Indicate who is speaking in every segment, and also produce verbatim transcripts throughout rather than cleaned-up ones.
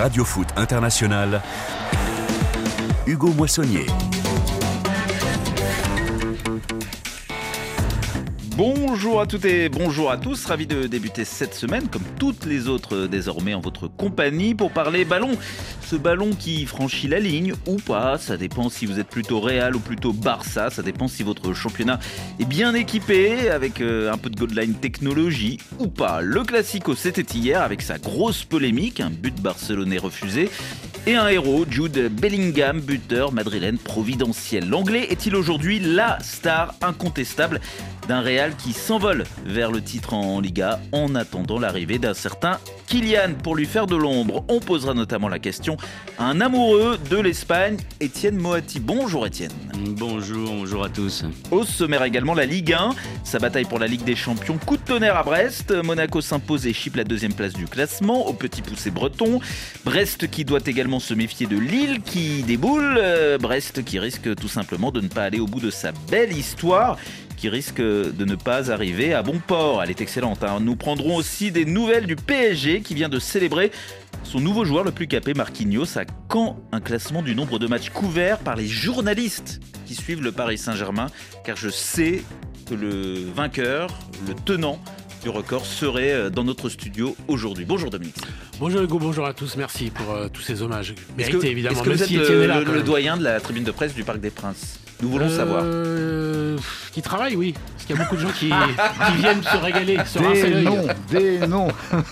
Speaker 1: Radio Foot International, Hugo Moissonnier.
Speaker 2: Bonjour à toutes et bonjour à tous, ravi de débuter cette semaine, comme toutes les autres désormais, en votre compagnie pour parler ballon. Ce ballon qui franchit la ligne ou pas, ça dépend si vous êtes plutôt Real ou plutôt Barça, ça dépend si votre championnat est bien équipé avec euh, un peu de goal-line technologie ou pas. Le Classico, c'était hier avec sa grosse polémique, un but barcelonais refusé et un héros, Jude Bellingham, buteur madrilène providentiel. L'Anglais est-il aujourd'hui la star incontestable d'un Real qui s'envole vers le titre en Liga en attendant l'arrivée d'un certain Kylian pour lui faire de l'ombre? On posera notamment la question à un amoureux de l'Espagne, Étienne Moati. Bonjour Étienne.
Speaker 3: Bonjour, bonjour à tous.
Speaker 2: Au sommaire également la Ligue un, sa bataille pour la Ligue des Champions, coup de tonnerre à Brest, Monaco s'impose et chipe la deuxième place du classement au petit poussé breton, Brest qui doit également se méfier de Lille qui déboule, euh, Brest qui risque tout simplement de ne pas aller au bout de sa belle histoire, qui risque de ne pas arriver à bon port. Elle est excellente, hein. Nous prendrons aussi des nouvelles du P S G qui vient de célébrer son nouveau joueur le plus capé, Marquinhos. À quand un classement du nombre de matchs couverts par les journalistes qui suivent le Paris Saint-Germain? Car je sais que le vainqueur, le tenant du record serait dans notre studio aujourd'hui. Bonjour Dominique.
Speaker 4: Bonjour Hugo, bonjour à tous, merci pour euh, tous ces hommages. Mérités
Speaker 2: est-ce que,
Speaker 4: évidemment.
Speaker 2: Est-ce que vous êtes
Speaker 4: si
Speaker 2: le,
Speaker 4: là,
Speaker 2: le, le doyen de la tribune de presse du Parc des Princes? Nous voulons
Speaker 4: euh,
Speaker 2: savoir.
Speaker 4: Qui travaille, oui. Parce qu'il y a beaucoup de gens qui, qui viennent se régaler, se rincer l'œil.
Speaker 5: Des noms, des noms.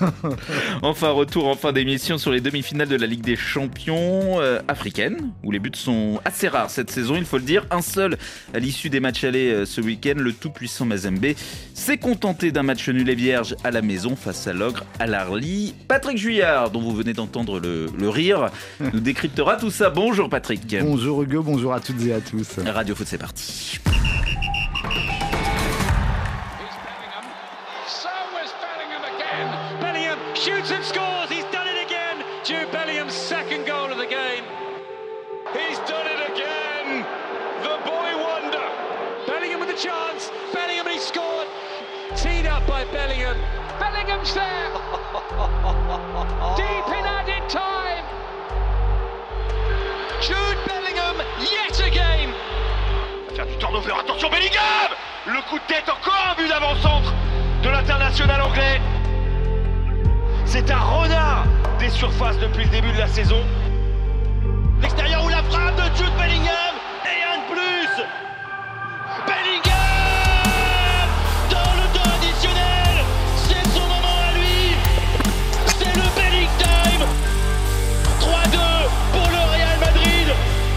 Speaker 2: Enfin, retour en fin d'émission sur les demi-finales de la Ligue des Champions euh, africaine, où les buts sont assez rares cette saison, il faut le dire. Un seul à l'issue des matchs allés euh, ce week-end, le tout-puissant Mazembe s'est contenté d'un match nul et vierge à la maison face à l'ogre Al Ahly. Patrick Juillard, dont vous venez d'entendre le, le rire, nous décryptera tout ça. Bonjour Patrick.
Speaker 5: Bonjour Hugo, bonjour à toutes et à tous.
Speaker 2: Radio Foot, c'est parti.
Speaker 6: Shoots and scores, he's done it again. Jude Bellingham's second goal of the game. He's done it again. The boy wonder. Bellingham with a chance. Bellingham, he scored. Teed up by Bellingham. Bellingham's there. Deep in added time. Jude Bellingham, yet again.
Speaker 7: Faire du turnover, attention Bellingham. Le coup de tête, encore un but d'avant-centre de l'international anglais. C'est un renard des surfaces depuis le début de la saison. L'extérieur ou la frappe de Jude Bellingham. Et un de plus. Bellingham dans le temps additionnel. C'est son moment à lui. C'est le Belling Time. trois deux pour le Real Madrid.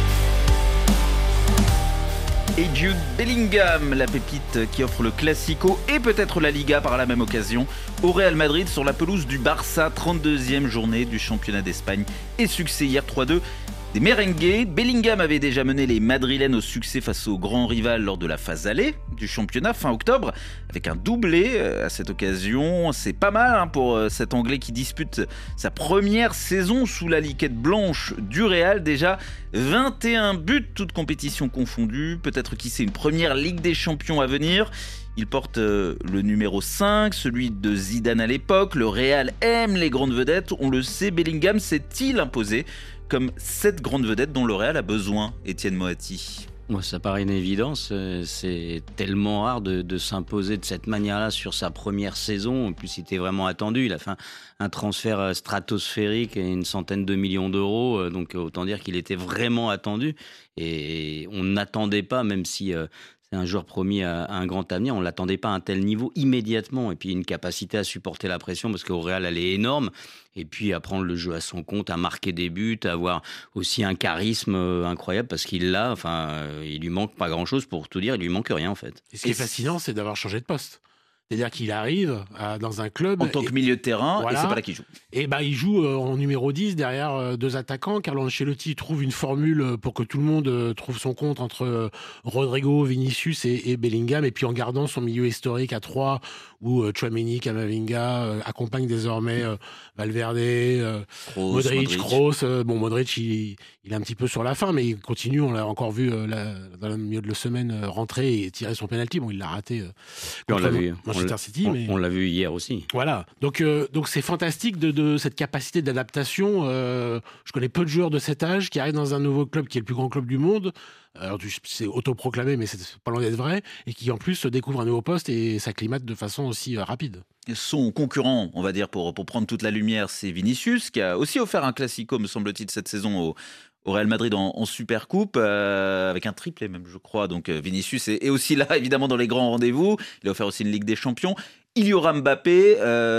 Speaker 2: Et Jude Bellingham, la pépite qui offre le Classico et peut-être la Liga par la même occasion au Real Madrid sur la pelouse du Barça, trente-deuxième journée du championnat d'Espagne et succès hier trois deux des merengues. Bellingham avait déjà mené les madrilènes au succès face au grand rival lors de la phase allée du championnat fin octobre avec un doublé à cette occasion. C'est pas mal hein, pour cet Anglais qui dispute sa première saison sous la liquette blanche du Real. Déjà vingt et un buts, toutes compétitions confondues. Peut-être qui sait une première Ligue des Champions à venir. Il porte euh, le numéro cinq, celui de Zidane à l'époque. Le Real aime les grandes vedettes. On le sait, Bellingham s'est-il imposé comme cette grande vedette dont le Real a besoin, Étienne Moati?
Speaker 3: Moi, ça paraît une évidence. C'est tellement rare de, de s'imposer de cette manière-là sur sa première saison. En plus, il était vraiment attendu. Il a fait un, un transfert stratosphérique et une centaine de millions d'euros. Donc, autant dire qu'il était vraiment attendu. Et on n'attendait pas, même si... Euh, c'est un joueur promis à, à un grand avenir. On ne l'attendait pas à un tel niveau immédiatement. Et puis une capacité à supporter la pression parce qu'au Real, elle est énorme. Et puis à prendre le jeu à son compte, à marquer des buts, à avoir aussi un charisme incroyable parce qu'il l'a. Enfin, euh, il lui manque pas grand-chose pour tout dire. Il lui manque rien en fait.
Speaker 4: Et ce qui est fascinant, c'est d'avoir changé de poste. C'est-à-dire qu'il arrive à, dans un club...
Speaker 2: En tant
Speaker 4: et,
Speaker 2: que milieu de terrain,
Speaker 4: voilà,
Speaker 2: et c'est pas là qu'il joue.
Speaker 4: Et bah, il joue euh, en numéro dix derrière euh, deux attaquants. Carlo Ancelotti trouve une formule pour que tout le monde euh, trouve son compte entre euh, Rodrigo, Vinicius et, et Bellingham. Et puis en gardant son milieu historique à trois où euh, Tchouaméni, Camavinga euh, accompagnent désormais euh, Valverde, euh,
Speaker 2: Kroos,
Speaker 4: Modric,
Speaker 2: Modric.
Speaker 4: Kroos. Euh, bon, Modric, il, il est un petit peu sur la fin, mais il continue. On l'a encore vu euh, la, dans le milieu de la semaine euh, rentrer et tirer son penalty. Bon, il l'a raté euh,
Speaker 3: on
Speaker 4: contre
Speaker 3: l'a vu.
Speaker 4: Manchester
Speaker 3: on l'a,
Speaker 4: City.
Speaker 3: on,
Speaker 4: mais...
Speaker 3: on l'a vu hier aussi.
Speaker 4: Voilà, donc euh, donc c'est fantastique de, de cette capacité d'adaptation. Euh, je connais peu de joueurs de cet âge qui arrivent dans un nouveau club qui est le plus grand club du monde. Alors c'est autoproclamé, mais c'est pas loin d'être vrai, et qui en plus découvre un nouveau poste et s'acclimate de façon aussi euh, rapide.
Speaker 2: Son concurrent, on va dire, pour, pour prendre toute la lumière, c'est Vinicius, qui a aussi offert un classico, me semble-t-il, cette saison au, au Real Madrid en, en Supercoupe, euh, avec un triplé même, je crois. Donc euh, Vinicius est, est aussi là, évidemment, dans les grands rendez-vous. Il a offert aussi une Ligue des Champions. Il y aura Mbappé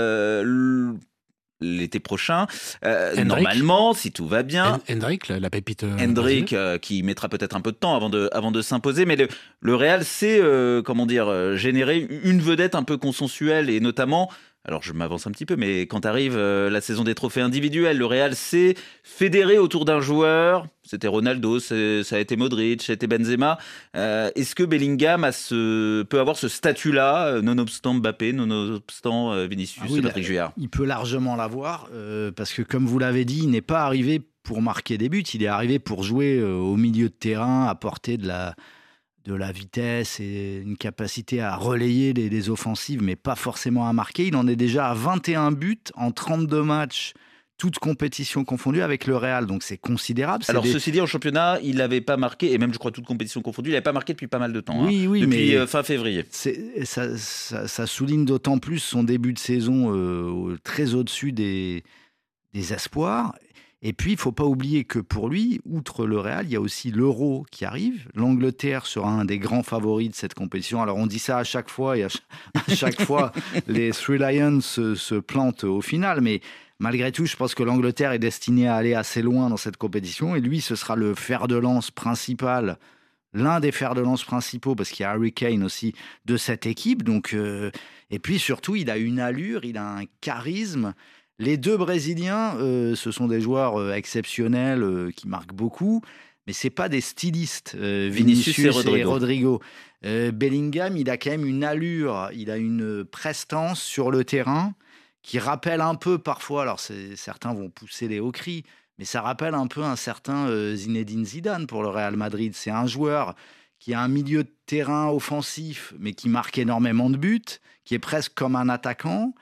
Speaker 2: euh, l'été prochain, euh, normalement, si tout va bien.
Speaker 4: Hendrick, la, la pépite. Euh,
Speaker 2: Hendrick, euh, qui mettra peut-être un peu de temps avant de, avant de s'imposer, mais le, le Real sait, euh, comment dire, euh, générer une vedette un peu consensuelle, et notamment, alors je m'avance un petit peu, mais quand arrive euh, la saison des trophées individuels, le Real sait fédérer autour d'un joueur. C'était Ronaldo, c'est, ça a été Modric, ça a été Benzema. Euh, est-ce que Bellingham a ce, peut avoir ce statut-là, nonobstant Mbappé, nonobstant euh, Vinicius,
Speaker 5: ah oui,
Speaker 2: Patrick Juillard?
Speaker 5: Il peut largement l'avoir, euh, parce que comme vous l'avez dit, il n'est pas arrivé pour marquer des buts, il est arrivé pour jouer euh, au milieu de terrain, apporter de la... de la vitesse et une capacité à relayer les, les offensives, mais pas forcément à marquer. Il en est déjà à vingt et un buts en trente-deux matchs, toutes compétitions confondues avec le Real, donc c'est considérable. C'est
Speaker 2: Alors
Speaker 5: des...
Speaker 2: ceci dit, en championnat, il n'avait pas marqué, et même je crois toutes compétitions confondues, il n'avait pas marqué depuis pas mal de temps,
Speaker 5: oui,
Speaker 2: hein,
Speaker 5: oui,
Speaker 2: depuis
Speaker 5: mais
Speaker 2: euh, fin février.
Speaker 5: C'est, ça, ça, ça souligne d'autant plus son début de saison euh, très au-dessus des, des espoirs. Et puis, il ne faut pas oublier que pour lui, outre le Real, il y a aussi l'Euro qui arrive. L'Angleterre sera un des grands favoris de cette compétition. Alors, on dit ça à chaque fois, et à chaque, à chaque fois, les Three Lions se, se plantent au final. Mais malgré tout, je pense que l'Angleterre est destinée à aller assez loin dans cette compétition. Et lui, ce sera le fer de lance principal, l'un des fers de lance principaux, parce qu'il y a Harry Kane aussi, de cette équipe. Donc, euh, et puis, surtout, il a une allure, il a un charisme. Les deux Brésiliens, euh, ce sont des joueurs euh, exceptionnels euh, qui marquent beaucoup, mais c'est pas des stylistes. Euh, Vinicius, Vinicius et Rodrigo. Et Rodrigo. Euh, Bellingham, il a quand même une allure, il a une prestance sur le terrain qui rappelle un peu parfois. Alors c'est, certains vont pousser les hauts cris, mais ça rappelle un peu un certain euh, Zinedine Zidane pour le Real Madrid. C'est un joueur qui a un milieu de terrain offensif, mais qui marque énormément de buts, qui est presque comme un attaquant.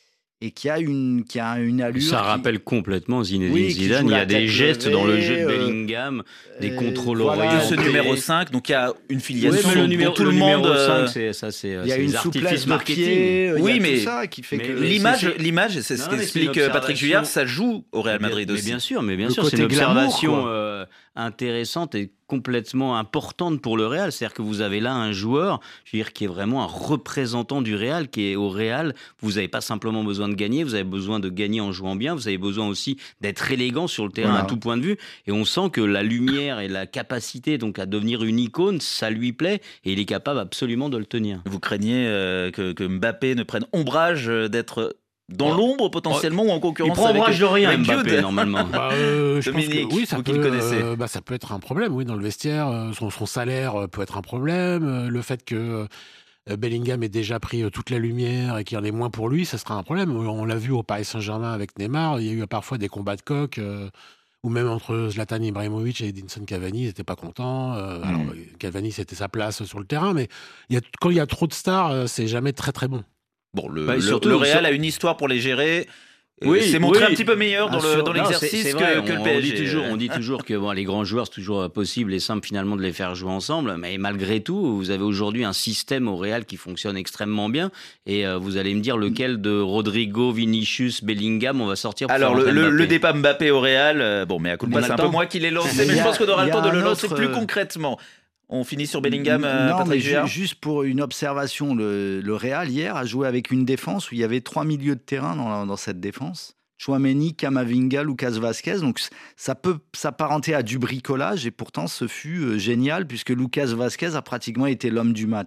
Speaker 5: Et qui a une, qui a une allure.
Speaker 3: Ça
Speaker 5: qui...
Speaker 3: rappelle complètement Zinedine
Speaker 5: oui,
Speaker 3: Zidane. Il y a des gestes
Speaker 5: levée,
Speaker 3: dans le jeu de
Speaker 5: euh,
Speaker 3: Bellingham, euh, des contrôles
Speaker 5: voilà,
Speaker 3: orientés.
Speaker 2: Ce numéro cinq, donc il y a une filiation
Speaker 3: oui, mais le numéro,
Speaker 2: pour tout le,
Speaker 3: le
Speaker 2: monde.
Speaker 3: numéro
Speaker 2: euh...
Speaker 3: cinq, c'est, ça, c'est,
Speaker 5: il y a
Speaker 3: c'est
Speaker 5: une souplesse de pied,
Speaker 2: oui,
Speaker 5: il y a
Speaker 2: mais,
Speaker 5: tout ça qui fait
Speaker 2: mais
Speaker 5: que
Speaker 2: l'image,
Speaker 3: c'est, c'est...
Speaker 2: l'image, c'est ce qu'explique Patrick Juillard, ça joue au Real Madrid
Speaker 3: mais,
Speaker 2: aussi.
Speaker 3: Mais bien sûr, mais bien
Speaker 5: le
Speaker 3: sûr, c'est une observation
Speaker 5: glamour,
Speaker 3: euh, intéressante et complètement importante pour le Real. C'est-à-dire que vous avez là un joueur, je veux dire, qui est vraiment un représentant du Real, qui est au Real. Vous n'avez pas simplement besoin de gagner, vous avez besoin de gagner en jouant bien, vous avez besoin aussi d'être élégant sur le terrain voilà. à tout point de vue. Et on sent que la lumière et la capacité donc à devenir une icône, ça lui plaît et il est capable absolument de le tenir.
Speaker 2: Vous craignez euh, que, que Mbappé ne prenne ombrage d'être dans oh. l'ombre potentiellement oh. ou en concurrence
Speaker 3: il prend
Speaker 2: avec,
Speaker 3: ombrage de rien
Speaker 2: avec
Speaker 3: Mbappé
Speaker 2: Jude.
Speaker 3: Normalement.
Speaker 4: Bah, euh, je
Speaker 2: Dominique,
Speaker 4: pense que, oui, ça
Speaker 2: vous
Speaker 4: peut,
Speaker 2: qui le connaissez.
Speaker 4: Euh, bah, ça peut être un problème, oui, dans le vestiaire. Euh, son, son salaire peut être un problème. Euh, le fait que euh, Bellingham ait déjà pris euh, toute la lumière et qu'il y en ait moins pour lui, ça sera un problème. On l'a vu au Paris Saint-Germain avec Neymar. Il y a eu parfois des combats de coq. Euh, ou même entre Zlatan Ibrahimovic et Edinson Cavani, ils n'étaient pas contents. Euh, mmh. Alors, Cavani, c'était sa place sur le terrain, mais il y a, quand il y a trop de stars, euh, c'est jamais très très bon.
Speaker 2: Bon, le,
Speaker 3: bah,
Speaker 2: le,
Speaker 3: surtout,
Speaker 2: le Real
Speaker 3: sur...
Speaker 2: a une histoire pour les gérer.
Speaker 3: Oui,
Speaker 2: c'est montré
Speaker 3: oui.
Speaker 2: un petit peu meilleur dans,
Speaker 3: ah,
Speaker 2: le, dans l'exercice
Speaker 3: non, c'est, c'est
Speaker 2: que, que le
Speaker 3: on,
Speaker 2: P S G.
Speaker 3: On dit toujours, on dit toujours que bon, les grands joueurs, c'est toujours possible et simple finalement de les faire jouer ensemble. Mais malgré tout, vous avez aujourd'hui un système au Real qui fonctionne extrêmement bien. Et euh, vous allez me dire lequel de Rodrigo, Vinicius, Bellingham on va sortir pour
Speaker 2: Alors,
Speaker 3: faire
Speaker 2: le,
Speaker 3: le,
Speaker 2: le départ Mbappé au Real, euh, bon, mais à coup de pas, c'est un peu moi qui l'ai lancé, mais, mais je pense qu'on aura le temps de le lancer autre... plus concrètement. On finit sur Bellingham, euh,
Speaker 5: non,
Speaker 2: Patrick
Speaker 5: mais ju- juste pour une observation, le, le Real hier a joué avec une défense où il y avait trois milieux de terrain dans, dans cette défense. Tchouaméni, Camavinga, Lucas Vazquez. Donc ça peut s'apparenter à du bricolage et pourtant ce fut euh, génial puisque Lucas Vazquez a pratiquement été l'homme du match.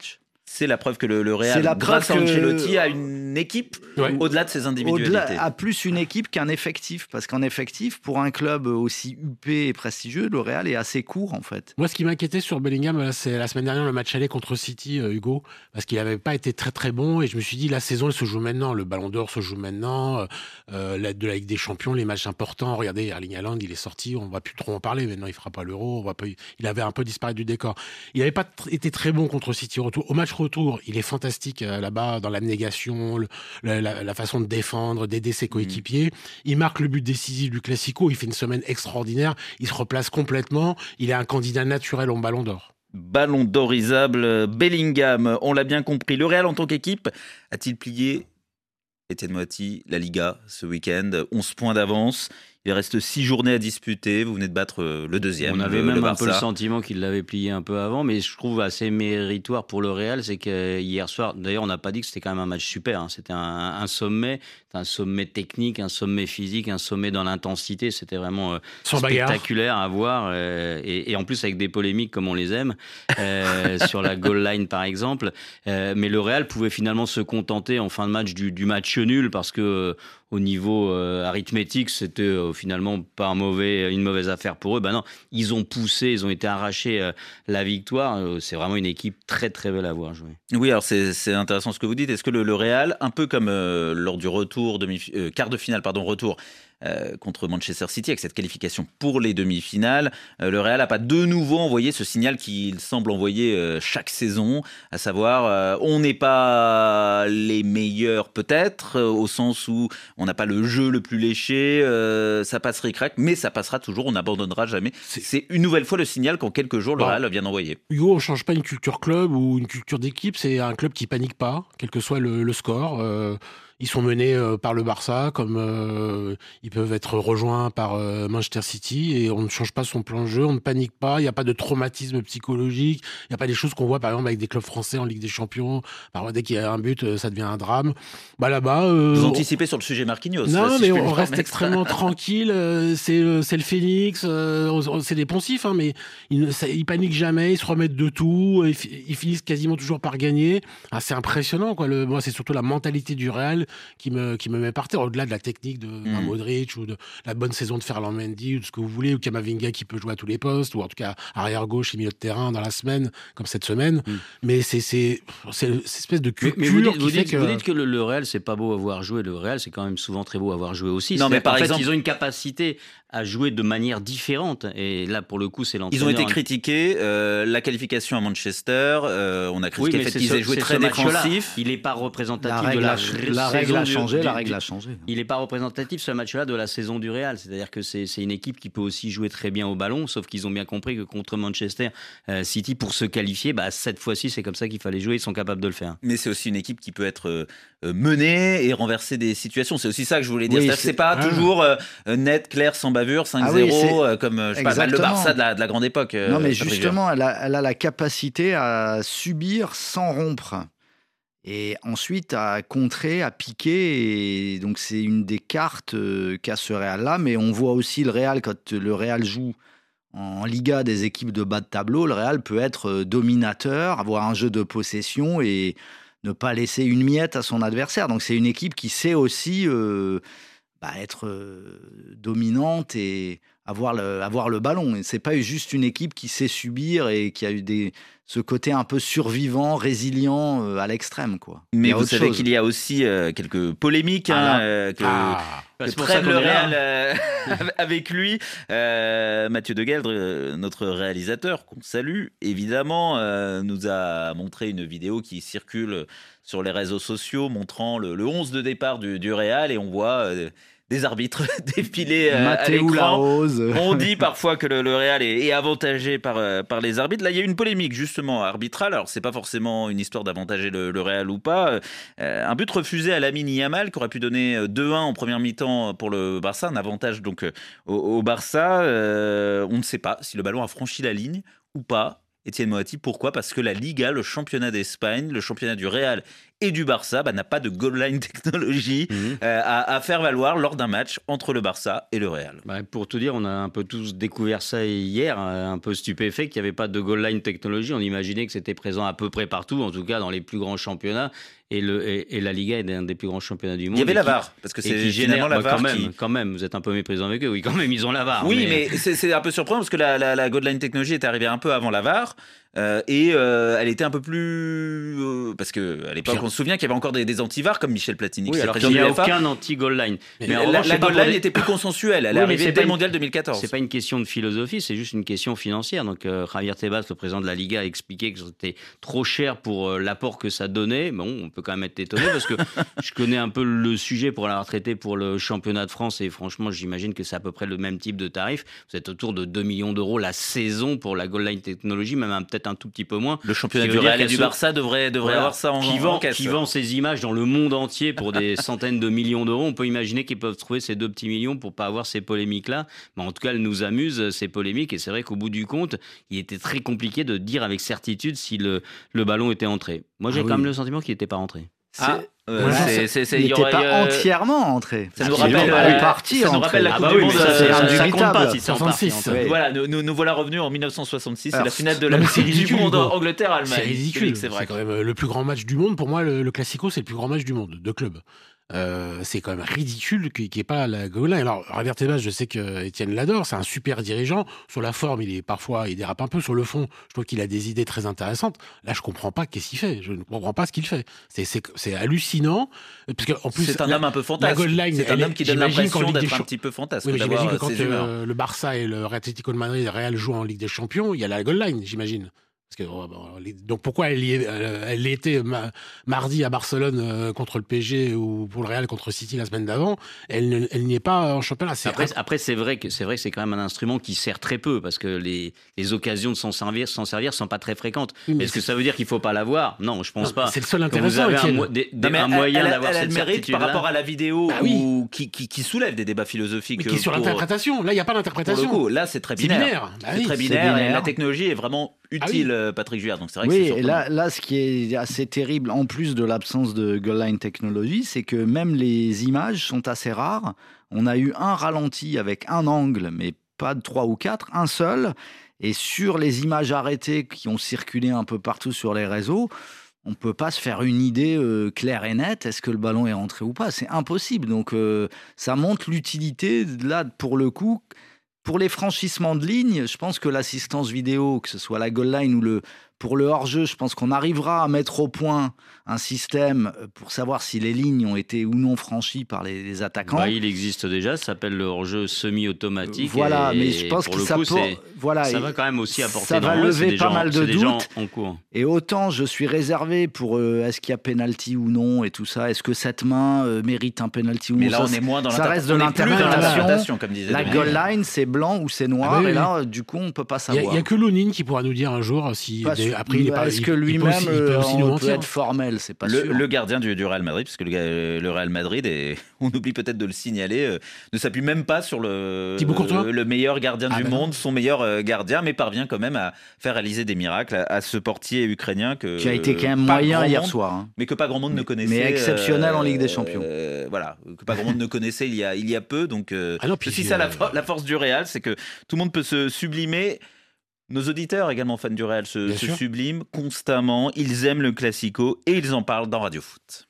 Speaker 2: C'est la preuve que le, le Real,
Speaker 5: C'est la
Speaker 2: grâce à
Speaker 5: preuve que-
Speaker 2: Ancelotti, a une équipe
Speaker 4: Ouais.
Speaker 2: au-delà de ses individualités.
Speaker 5: Au-delà, à plus une équipe qu'un effectif. Parce qu'en effectif, pour un club aussi huppé et prestigieux, le Real est assez court en fait.
Speaker 4: Moi, ce qui m'inquiétait sur Bellingham, là, c'est la semaine dernière, le match aller contre City, euh, Hugo, parce qu'il n'avait pas été très très bon. Et je me suis dit, la saison, elle se joue maintenant. Le Ballon d'Or se joue maintenant. Euh, euh, la, de la Ligue des Champions, les matchs importants. Regardez, Erling Haaland, il est sorti. On ne va plus trop en parler. Maintenant, il fera pas l'Euro. On va pas, il avait un peu disparu du décor. Il n'avait pas tr- été très bon contre City au retour. Au match retour, il est fantastique euh, là-bas, dans l'abnégation, le- la, la- la façon de défendre, d'aider ses coéquipiers. Il marque le but décisif du Classico. Il fait une semaine extraordinaire. Il se replace complètement. Il est un candidat naturel au Ballon d'Or.
Speaker 2: Ballon d'orisable, Bellingham, on l'a bien compris. Le Real en tant qu'équipe a-t-il plié, Étienne Moati, la Liga ce week-end? onze points d'avance. Il reste six journées à disputer. Vous venez de battre euh, le deuxième.
Speaker 3: On avait
Speaker 2: le,
Speaker 3: même
Speaker 2: le
Speaker 3: un peu le
Speaker 2: Barça.
Speaker 3: sentiment qu'il l'avait plié un peu avant, mais je trouve assez méritoire pour le Real, c'est que hier soir, d'ailleurs on n'a pas dit que c'était quand même un match super, hein. C'était un, un sommet, un sommet technique, un sommet physique, un sommet dans l'intensité, c'était vraiment euh,
Speaker 4: Sans bagarre.
Speaker 3: spectaculaire à voir, euh, et, et en plus avec des polémiques comme on les aime, euh, sur la goal line par exemple, euh, mais le Real pouvait finalement se contenter en fin de match du, du match nul, parce que euh, au niveau euh, arithmétique, c'était euh, finalement pas un mauvais, une mauvaise affaire pour eux. Ben non, ils ont poussé, ils ont été arrachés euh, la victoire. Euh, c'est vraiment une équipe très très belle à voir jouer.
Speaker 2: Oui, alors c'est, c'est intéressant ce que vous dites. Est-ce que le, le Real, un peu comme euh, lors du retour, demi, euh, quart de finale, pardon, retour euh, contre Manchester City, avec cette qualification pour les demi-finales, euh, le Real n'a pas de nouveau envoyé ce signal qu'il semble envoyer euh, chaque saison, à savoir euh, on n'est pas les meilleurs peut-être, euh, au sens où on n'a pas le jeu le plus léché, euh, ça passe ric-rac, mais ça passera toujours, on n'abandonnera jamais. C'est, c'est une nouvelle fois le signal qu'en quelques jours, le
Speaker 4: Bon.
Speaker 2: Real vient d'envoyer.
Speaker 4: Hugo, on ne change pas une culture club ou une culture d'équipe, c'est un club qui panique pas, quel que soit le, le score. Euh, ils sont menés euh, par le Barça, comme euh, ils peuvent être rejoints par euh, Manchester City, et on ne change pas son plan de jeu, on ne panique pas, il n'y a pas de traumatisme psychologique, il n'y a pas des choses qu'on voit par exemple avec des clubs français en Ligue des Champions. Par exemple, dès qu'il y a un but, euh, ça devient un drame. Bah, là-bas, euh,
Speaker 2: Vous
Speaker 4: on-
Speaker 2: anticipez sur le sujet Marquinhos.
Speaker 4: Non,
Speaker 2: là, si
Speaker 4: mais
Speaker 2: je puis me
Speaker 4: on reste
Speaker 2: permettre.
Speaker 4: extrêmement tranquille. euh, C'est euh, c'est le Phoenix, euh, on- c'est des poncifs, hein, mais ils, ne- ça- ils paniquent jamais, ils se remettent de tout, ils, fi- ils finissent quasiment toujours par gagner. Ah, c'est impressionnant, quoi. Le, moi, c'est surtout la mentalité du Real qui me, qui me met par terre, au-delà de la technique de d'un
Speaker 2: Mm.
Speaker 4: Modric ou de la bonne saison de Ferland Mendy ou de ce que vous voulez, ou Camavinga qui peut jouer à tous les postes, ou en tout cas arrière-gauche et milieu de terrain dans la semaine, comme cette semaine.
Speaker 3: Mm.
Speaker 4: Mais c'est c'est c'est cette espèce de
Speaker 3: Mais,
Speaker 4: culture
Speaker 3: mais vous dites,
Speaker 4: qui
Speaker 3: vous
Speaker 4: fait
Speaker 3: dites-
Speaker 4: que...
Speaker 3: vous dites que le, le Real, c'est pas beau à voir jouer. Le Real, c'est quand même souvent très beau à voir jouer aussi.
Speaker 2: Non, mais
Speaker 3: C'est-à-dire
Speaker 2: par
Speaker 3: qu'en fait,
Speaker 2: exemple-
Speaker 3: ils ont une capacité à jouer de manière différente. Et là, pour le coup, c'est
Speaker 2: Ils
Speaker 3: l'entraîneur.
Speaker 2: ont été critiqués, euh, la qualification à Manchester, euh, on a
Speaker 3: Oui,
Speaker 2: critiqué
Speaker 3: mais
Speaker 2: le fait
Speaker 3: c'est
Speaker 2: qu'ils
Speaker 3: ce-
Speaker 2: aient joué
Speaker 3: c'est
Speaker 2: très
Speaker 3: ce match-là.
Speaker 2: défensif.
Speaker 3: Il n'est pas
Speaker 5: La
Speaker 3: représentatif
Speaker 5: règle,
Speaker 3: de la,
Speaker 5: a, la règle
Speaker 3: saison
Speaker 5: a
Speaker 3: du-
Speaker 5: changé,
Speaker 3: du-
Speaker 5: la
Speaker 3: du-
Speaker 5: règle a changé.
Speaker 3: Il n'est pas représentatif, ce match-là, de la saison du Real. C'est-à-dire que c'est, c'est une équipe qui peut aussi jouer très bien au ballon, sauf qu'ils ont bien compris que contre Manchester euh, City, pour se qualifier, bah, cette fois-ci, c'est comme ça qu'il fallait jouer. Ils sont capables de le faire.
Speaker 2: Mais c'est aussi une équipe qui peut être euh, euh, menée et renverser des situations. C'est aussi ça que je voulais dire.
Speaker 5: Oui,
Speaker 2: C'est-à-dire que
Speaker 5: c'est-
Speaker 2: c'est pas
Speaker 4: Ah.
Speaker 2: toujours euh, net, clair, sans bavure, cinq
Speaker 5: Ah
Speaker 2: zéro,
Speaker 5: oui, c'est-
Speaker 2: euh, comme euh, je sais pas, le
Speaker 5: Exactement.
Speaker 2: Barça de la, de la grande époque. euh,
Speaker 5: Non, mais
Speaker 2: Patrick
Speaker 5: justement, elle a, elle a la capacité à subir sans rompre. Et ensuite à contrer, à piquer. Et donc, c'est une des cartes euh, qu'a ce Real-là. Mais on voit aussi le Real, quand le Real joue en Liga des équipes de bas de tableau, le Real peut être euh, dominateur, avoir un jeu de possession et ne pas laisser une miette à son adversaire. Donc, c'est une équipe qui sait aussi euh, bah, être euh, dominante et avoir le, avoir le ballon. Et c'est pas juste une équipe qui sait subir et qui a eu des, ce côté un peu survivant, résilient euh, à l'extrême, quoi. Il y
Speaker 2: Mais
Speaker 5: a
Speaker 2: vous
Speaker 5: autre
Speaker 2: savez
Speaker 5: chose.
Speaker 2: qu'il y a aussi euh, quelques polémiques hein,
Speaker 5: Ah là.
Speaker 2: euh, que,
Speaker 4: Ah.
Speaker 2: que
Speaker 3: C'est pour ça
Speaker 2: traîne
Speaker 3: qu'on
Speaker 2: le
Speaker 3: est là.
Speaker 2: Real euh, avec lui. Euh, Mathieu Degueldre, euh, notre réalisateur, qu'on salue, évidemment, euh, nous a montré une vidéo qui circule sur les réseaux sociaux montrant le, le onze de départ du, du Real et on voit euh, des arbitres défiler euh, à
Speaker 5: Mathéo
Speaker 2: l'écran.
Speaker 5: Laose.
Speaker 2: On dit parfois que le, le Real est, est avantagé par, euh, par les arbitres. Là, il y a eu une polémique justement arbitrale. Alors, c'est pas forcément une histoire d'avantager le, le Real ou pas. Euh, un but refusé à Lamine Yamal qui aurait pu donner deux un en première mi-temps pour le Barça, un avantage donc euh, au, au Barça. Euh, on ne sait pas si le ballon a franchi la ligne ou pas. Étienne Moati. Pourquoi ? Parce que la Liga, le championnat d'Espagne, le championnat du Real et du Barça, bah, n'a pas de goal line technologie mmh. euh, à, à faire valoir lors d'un match entre le Barça et le Real.
Speaker 3: Bah, pour tout dire, on a un peu tous découvert ça hier, un peu stupéfait qu'il n'y avait pas de goal line technologie. On imaginait que c'était présent à peu près partout, en tout cas dans les plus grands championnats. Et, le, et, et la Liga est un des plus grands championnats du monde.
Speaker 2: Il y avait
Speaker 3: qui,
Speaker 2: la V A R, parce que c'est
Speaker 3: qui génère
Speaker 2: la V A R
Speaker 3: bah, quand même,
Speaker 2: qui...
Speaker 3: quand même, vous êtes un peu méprisant avec eux. Oui, quand même, ils ont la V A R.
Speaker 2: Oui,
Speaker 3: mais,
Speaker 2: mais c'est, c'est un peu surprenant parce que la, la, la goal line technologie est arrivée un peu avant la V A R. Euh, et euh, elle était un peu plus euh, parce que à l'époque Pire. on se souvient qu'il y avait encore des, des anti-V A R comme Michel Platini.
Speaker 3: Oui, alors qu'il n'y a aucun anti-goal line.
Speaker 2: Mais, mais la, la goal line des... était plus consensuelle. Elle oui, est arrivée dès le mondial deux mille quatorze.
Speaker 3: C'est pas une question de philosophie, c'est juste une question financière. Donc euh, Javier Tebas, le président de la Liga, a expliqué que c'était trop cher pour euh, l'apport que ça donnait. Bon, on peut quand même être étonné parce que je connais un peu le sujet pour l'avoir traité pour le championnat de France et franchement, j'imagine que c'est à peu près le même type de tarif. Vous êtes autour de deux millions d'euros la saison pour la goal line technologie, même un, peut-être un tout petit peu moins.
Speaker 2: Le championnat du Real et du Barça devrait, devrait voilà, avoir ça en,
Speaker 3: qui vend,
Speaker 2: en caisse.
Speaker 3: Qui vend ces images dans le monde entier pour des centaines de millions d'euros. On peut imaginer qu'ils peuvent trouver ces deux petits millions pour pas avoir ces polémiques-là. Mais en tout cas, elles nous amusent, ces polémiques. Et c'est vrai qu'au bout du compte, il était très compliqué de dire avec certitude si le, le ballon était entré. Moi, j'ai ah, quand oui. même le sentiment qu'il n'était pas rentré.
Speaker 5: C'est... Ah. Euh, ouais, c'est, c'est, c'est, il n'était pas euh... entièrement entré.
Speaker 2: Ça nous rappelle, euh, partir, ça nous rappelle la Coupe ah bah du oui, Monde.
Speaker 3: Ça, c'est ça, ça compte pas si c'est
Speaker 2: soixante-six. Ouais. Voilà, nous, nous, nous voilà revenus en dix-neuf cent soixante-six. Alors, c'est la finale de la Coupe du Monde Angleterre-Allemagne.
Speaker 4: C'est ridicule. C'est, vrai. C'est quand même le plus grand match du monde. Pour moi, le, le Classico, c'est le plus grand match du monde de club. Euh, c'est quand même ridicule qu'il n'y ait pas la goal line. Alors, Javier Tebas, je sais que Étienne l'adore, c'est un super dirigeant. Sur la forme, il est parfois, il dérape un peu. Sur le fond, je trouve qu'il a des idées très intéressantes. Là, je comprends pas qu'est-ce qu'il fait. Je ne comprends pas ce qu'il fait. C'est, c'est, c'est hallucinant. Parce que, en plus,
Speaker 2: c'est un
Speaker 4: la,
Speaker 2: homme un peu fantasque.
Speaker 4: La goal line,
Speaker 2: c'est un homme qui donne l'impression d'être
Speaker 4: Champ...
Speaker 2: un petit peu fantasque.
Speaker 4: Oui, j'imagine que quand euh, le Barça et le Atlético de Madrid, le Real jouent en Ligue des Champions, il y a la goal line, j'imagine. Parce que, donc pourquoi elle, y est, elle était ma, mardi à Barcelone euh, contre le P S G ou pour le Real contre City la semaine d'avant, elle, elle n'y est pas en championnat. C'est
Speaker 3: après, après c'est vrai que c'est vrai que c'est quand même un instrument qui sert très peu parce que les, les occasions de s'en servir, s'en servir sont pas très fréquentes. Oui, Est-ce c'est... que ça veut dire qu'il faut pas l'avoir ? Non, je pense non, pas.
Speaker 4: C'est le seul intéressant.
Speaker 3: Vous avez un, mo- des, des, un elle, moyen
Speaker 2: elle,
Speaker 3: d'avoir
Speaker 2: elle,
Speaker 3: cette
Speaker 2: elle mérite par rapport à la vidéo
Speaker 4: bah oui.
Speaker 2: où, qui, qui, qui soulève des débats philosophiques.
Speaker 4: Mais qui est sur pour, l'interprétation. Là, il n'y a pas d'interprétation.
Speaker 2: Pour le coup, là, c'est très binaire.
Speaker 4: C'est binaire.
Speaker 2: Bah oui, c'est très binaire. Et la technologie est vraiment utile, ah oui. Patrick Juillard. Donc c'est vrai
Speaker 5: oui,
Speaker 2: que c'est
Speaker 5: et là, là, ce qui est assez terrible, en plus de l'absence de goal line technology, c'est que même les images sont assez rares. On a eu un ralenti avec un angle, mais pas de trois ou quatre, un seul. Et sur les images arrêtées qui ont circulé un peu partout sur les réseaux, on ne peut pas se faire une idée euh, claire et nette. Est-ce que le ballon est rentré ou pas ? C'est impossible. Donc, euh, ça montre l'utilité, là, pour le coup. Pour les franchissements de ligne, je pense que l'assistance vidéo, que ce soit la goal line ou le... Pour le hors-jeu, je pense qu'on arrivera à mettre au point un système pour savoir si les lignes ont été ou non franchies par les, les attaquants.
Speaker 3: Bah, il existe déjà, ça s'appelle le hors-jeu semi-automatique.
Speaker 5: Voilà,
Speaker 3: et,
Speaker 5: mais je pense que ça,
Speaker 3: coup,
Speaker 5: pour... voilà,
Speaker 3: ça va quand même aussi apporter
Speaker 5: ça va lever pas
Speaker 3: gens,
Speaker 5: mal de doutes.
Speaker 3: En cours.
Speaker 5: Et autant je suis réservé pour euh, est-ce qu'il y a penalty ou non et tout ça. Est-ce que cette main euh, mérite un penalty ou non ?
Speaker 2: Mais là, on est moins dans
Speaker 5: ça reste de l'interprétation.
Speaker 2: Comme disait
Speaker 5: la goal line, c'est blanc ou c'est noir. Ah, oui, et là, oui. du coup, on peut pas savoir.
Speaker 4: Il y a, a que Lounine qui pourra nous dire un jour si des, après il est pas.
Speaker 5: Est-ce que lui-même il peut, aussi, il peut, aussi peut être formel, c'est pas
Speaker 2: le,
Speaker 5: sûr.
Speaker 2: Le gardien du, du Real Madrid, parce que le, le Real Madrid, et on oublie peut-être de le signaler, euh, ne s'appuie même pas sur le, le, le meilleur gardien ah du ben monde, non. son meilleur euh, gardien, mais parvient quand même à faire réaliser des miracles à, à ce portier ukrainien que
Speaker 5: qui a été quand même moyen hier monde, soir, hein.
Speaker 2: mais que pas grand monde
Speaker 5: mais,
Speaker 2: ne connaissait.
Speaker 5: Mais exceptionnel euh, en Ligue des Champions.
Speaker 2: Euh, voilà, que pas grand monde ne connaissait il y a il y a peu. Donc, euh, ah non, puis c'est ça la, la force du Real, c'est que tout le monde peut se sublimer. Nos auditeurs, également fans du Real, se, se subliment constamment. Ils aiment le Classico et ils en parlent dans Radio Foot.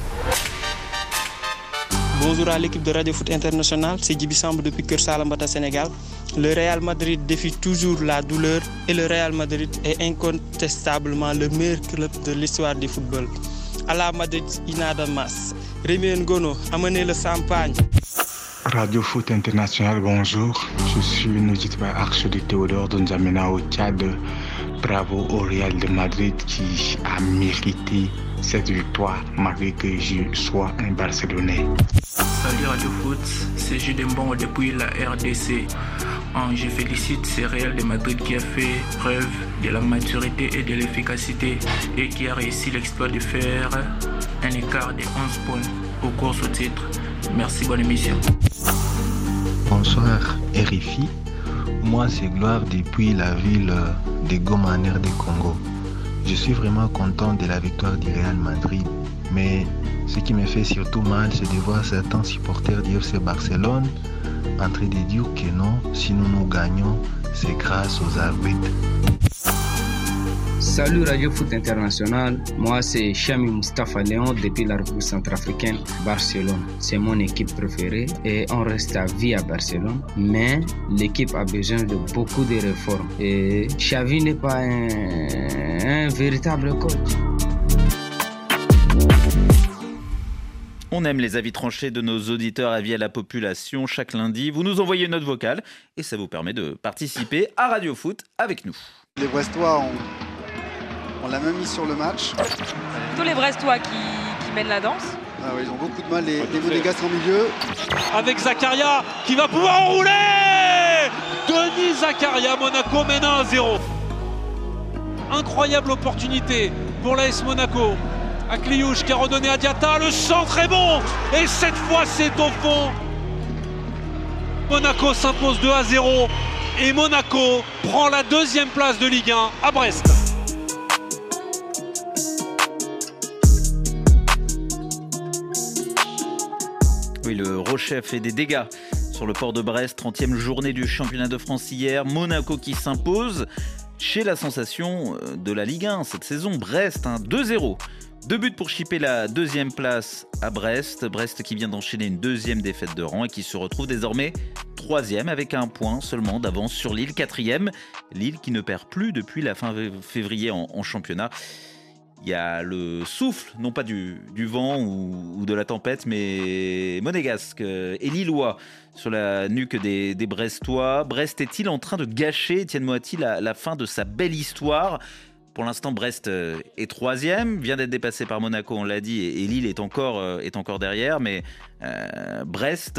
Speaker 8: Bonjour à l'équipe de Radio Foot International, c'est Djibi Samb depuis Keur Salambata, Sénégal. Le Real Madrid défie toujours la douleur et le Real Madrid est incontestablement le meilleur club de l'histoire du football. À la Madrid, il n'a de masse. Rémi Ngono, amenez le champagne.
Speaker 9: Radio Foot International, bonjour. Je suis un auditeur archiduc Théodore de N'Djamena au Tchad. Bravo au Real de Madrid qui a mérité cette victoire malgré que je sois un Barcelonais.
Speaker 10: Salut Radio Foot, c'est Jules Mbon depuis la R D C. Je félicite ce Real de Madrid qui a fait preuve de la maturité et de l'efficacité et qui a réussi l'exploit de faire un écart de onze points aux courses au titre. Merci, bonne émission.
Speaker 9: Bonsoir R F I. Moi, c'est Gloire depuis la ville de Goma en R D Congo. Je suis vraiment content de la victoire du Real Madrid. Mais ce qui me fait surtout mal, c'est de voir certains supporters du F C Barcelone en train de dire que non, si nous nous gagnons, c'est grâce aux arbitres.
Speaker 11: Salut Radio Foot International, moi c'est Chami Moustapha Léon depuis la République centrafricaine, Barcelone. C'est mon équipe préférée et on reste à vie à Barcelone. Mais l'équipe a besoin de beaucoup de réformes et Xavi n'est pas un, un véritable coach.
Speaker 2: On aime les avis tranchés de nos auditeurs, avis à la population. Chaque lundi, vous nous envoyez une note vocale et ça vous permet de participer à Radio Foot avec nous.
Speaker 12: Les Brestois ont... On l'a même mis sur le match.
Speaker 13: Tous les Brestois qui, qui mènent la danse.
Speaker 12: Ah ouais, ils ont beaucoup de mal, les, les Monégasques en milieu.
Speaker 14: Avec Zakaria qui va pouvoir enrouler. Denis Zakaria, Monaco mène un à zéro. Incroyable opportunité pour l'A S Monaco. Akliouche qui a redonné à Diatta, le centre est bon. Et cette fois c'est au fond. Monaco s'impose deux à zéro. Et Monaco prend la deuxième place de Ligue un à Brest.
Speaker 2: Oui, le Rocher a fait des dégâts sur le port de Brest. trentième journée du championnat de France hier. Monaco qui s'impose chez la sensation de la Ligue un cette saison. Brest, hein, deux zéro. Deux buts pour chipper la deuxième place à Brest. Brest qui vient d'enchaîner une deuxième défaite de rang et qui se retrouve désormais troisième avec un point seulement d'avance sur Lille, quatrième. Lille qui ne perd plus depuis la fin février en, en championnat. Il y a le souffle, non pas du, du vent ou, ou de la tempête, mais monégasque et lillois sur la nuque des, des Brestois. Brest est-il en train de gâcher, Étienne Moati, la, la fin de sa belle histoire ? Pour l'instant, Brest est troisième, vient d'être dépassé par Monaco, on l'a dit, et, et Lille est encore, est encore derrière, mais euh, Brest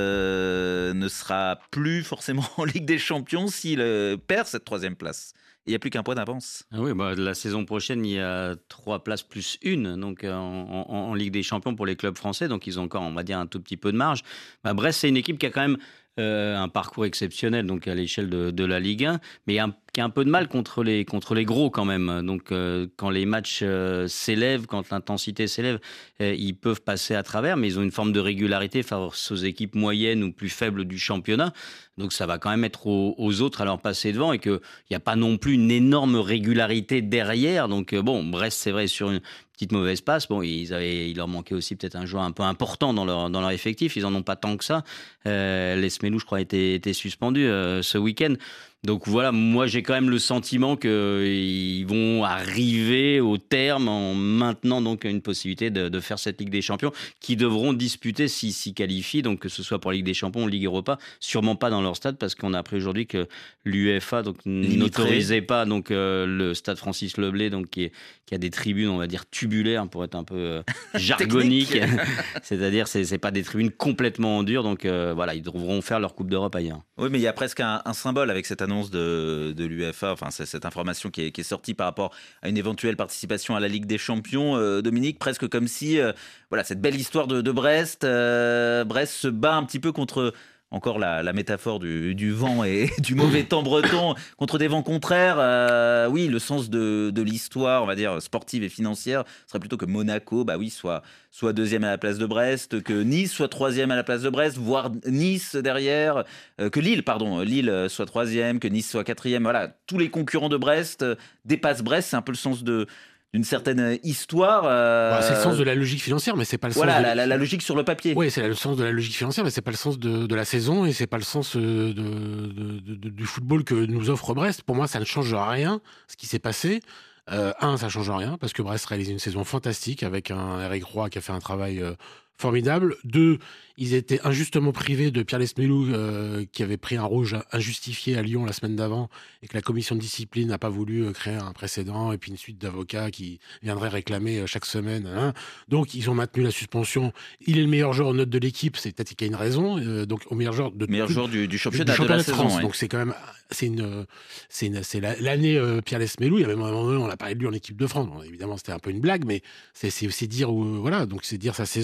Speaker 2: euh, ne sera plus forcément en Ligue des Champions s'il euh, perd cette troisième place. Il n'y a plus qu'un point d'avance.
Speaker 3: Ah oui, bah, la saison prochaine, il y a trois places plus une donc, en, en, en Ligue des Champions pour les clubs français. Donc, ils ont encore, on va dire, un tout petit peu de marge. Bah, Brest, c'est une équipe qui a quand même euh, un parcours exceptionnel donc, à l'échelle de, de la Ligue un, mais un, qui a un peu de mal contre les, contre les gros quand même. Donc, euh, quand les matchs euh, s'élèvent, quand l'intensité s'élève, euh, ils peuvent passer à travers, mais ils ont une forme de régularité face aux équipes moyennes ou plus faibles du championnat. Donc ça va quand même être aux, aux autres à leur passer devant et qu'il n'y a pas non plus une énorme régularité derrière. Donc bon, Brest, c'est vrai, sur une petite mauvaise passe. Bon, ils avaient, il leur manquait aussi peut-être un joueur un peu important dans leur, dans leur effectif. Ils n'en ont pas tant que ça. Euh, Lesmelou, je crois, était, était suspendu euh, ce week-end. Donc voilà, moi j'ai quand même le sentiment qu'ils vont arriver au terme en maintenant donc une possibilité de, de faire cette Ligue des Champions qui devront disputer s'ils s'y qualifient, donc que ce soit pour Ligue des Champions ou Ligue Europa, sûrement pas dans leur stade parce qu'on a appris aujourd'hui que l'UEFA donc n'autorisait pas donc euh, le stade Francis Leblay donc qui, est, qui a des tribunes on va dire tubulaires pour être un peu euh, jargonique, c'est-à-dire c'est, c'est pas des tribunes complètement en dur donc euh, voilà ils devront faire leur Coupe d'Europe ailleurs.
Speaker 2: Oui mais il y a presque un, un symbole avec cette annonce de, de l'UEFA, enfin c'est cette information qui est, qui est sortie par rapport à une éventuelle participation à la Ligue des Champions, euh, Dominique, presque comme si euh, voilà cette belle histoire de, de Brest, euh, Brest se bat un petit peu contre encore la, la métaphore du, du vent et du mauvais temps breton contre des vents contraires. Euh, oui, le sens de, de l'histoire, on va dire sportive et financière, serait plutôt que Monaco, bah oui, soit soit deuxième à la place de Brest, que Nice soit troisième à la place de Brest, voire Nice derrière, euh, que Lille, pardon, Lille soit troisième, que Nice soit quatrième. Voilà, tous les concurrents de Brest euh, dépassent Brest. C'est un peu le sens de d'une certaine histoire. Euh...
Speaker 4: Bah, c'est le sens de la logique financière, mais c'est pas le
Speaker 2: voilà,
Speaker 4: sens.
Speaker 2: Voilà,
Speaker 4: de...
Speaker 2: la, la logique sur le papier.
Speaker 4: Oui, c'est le sens de la logique financière, mais c'est pas le sens de, de la saison et c'est pas le sens de, de, de, de, du football que nous offre Brest. Pour moi, ça ne change rien ce qui s'est passé. Euh, un, ça change rien parce que Brest réalise une saison fantastique avec un Eric Roy qui a fait un travail euh, formidable. Deux, ils étaient injustement privés de Pierre Lesmelou euh, qui avait pris un rouge injustifié à Lyon la semaine d'avant et que la commission de discipline n'a pas voulu créer un précédent et puis une suite d'avocats qui viendraient réclamer chaque semaine. Hein. Donc ils ont maintenu la suspension. Il est le meilleur joueur en note de l'équipe, c'est peut-être qu'il y a une raison. Euh, donc au meilleur joueur de
Speaker 2: meilleur
Speaker 4: tout,
Speaker 2: joueur du, du championnat,
Speaker 4: du championnat
Speaker 2: de,
Speaker 4: de,
Speaker 2: la
Speaker 4: France.
Speaker 2: saison, ouais.
Speaker 4: Donc c'est quand même c'est une c'est une c'est la, l'année euh, Pierre Lesmelou. Il y avait un moment donné, on a parlé de lui en équipe de France. Bon, évidemment c'était un peu une blague, mais c'est c'est, c'est dire où, voilà donc c'est dire sa saison.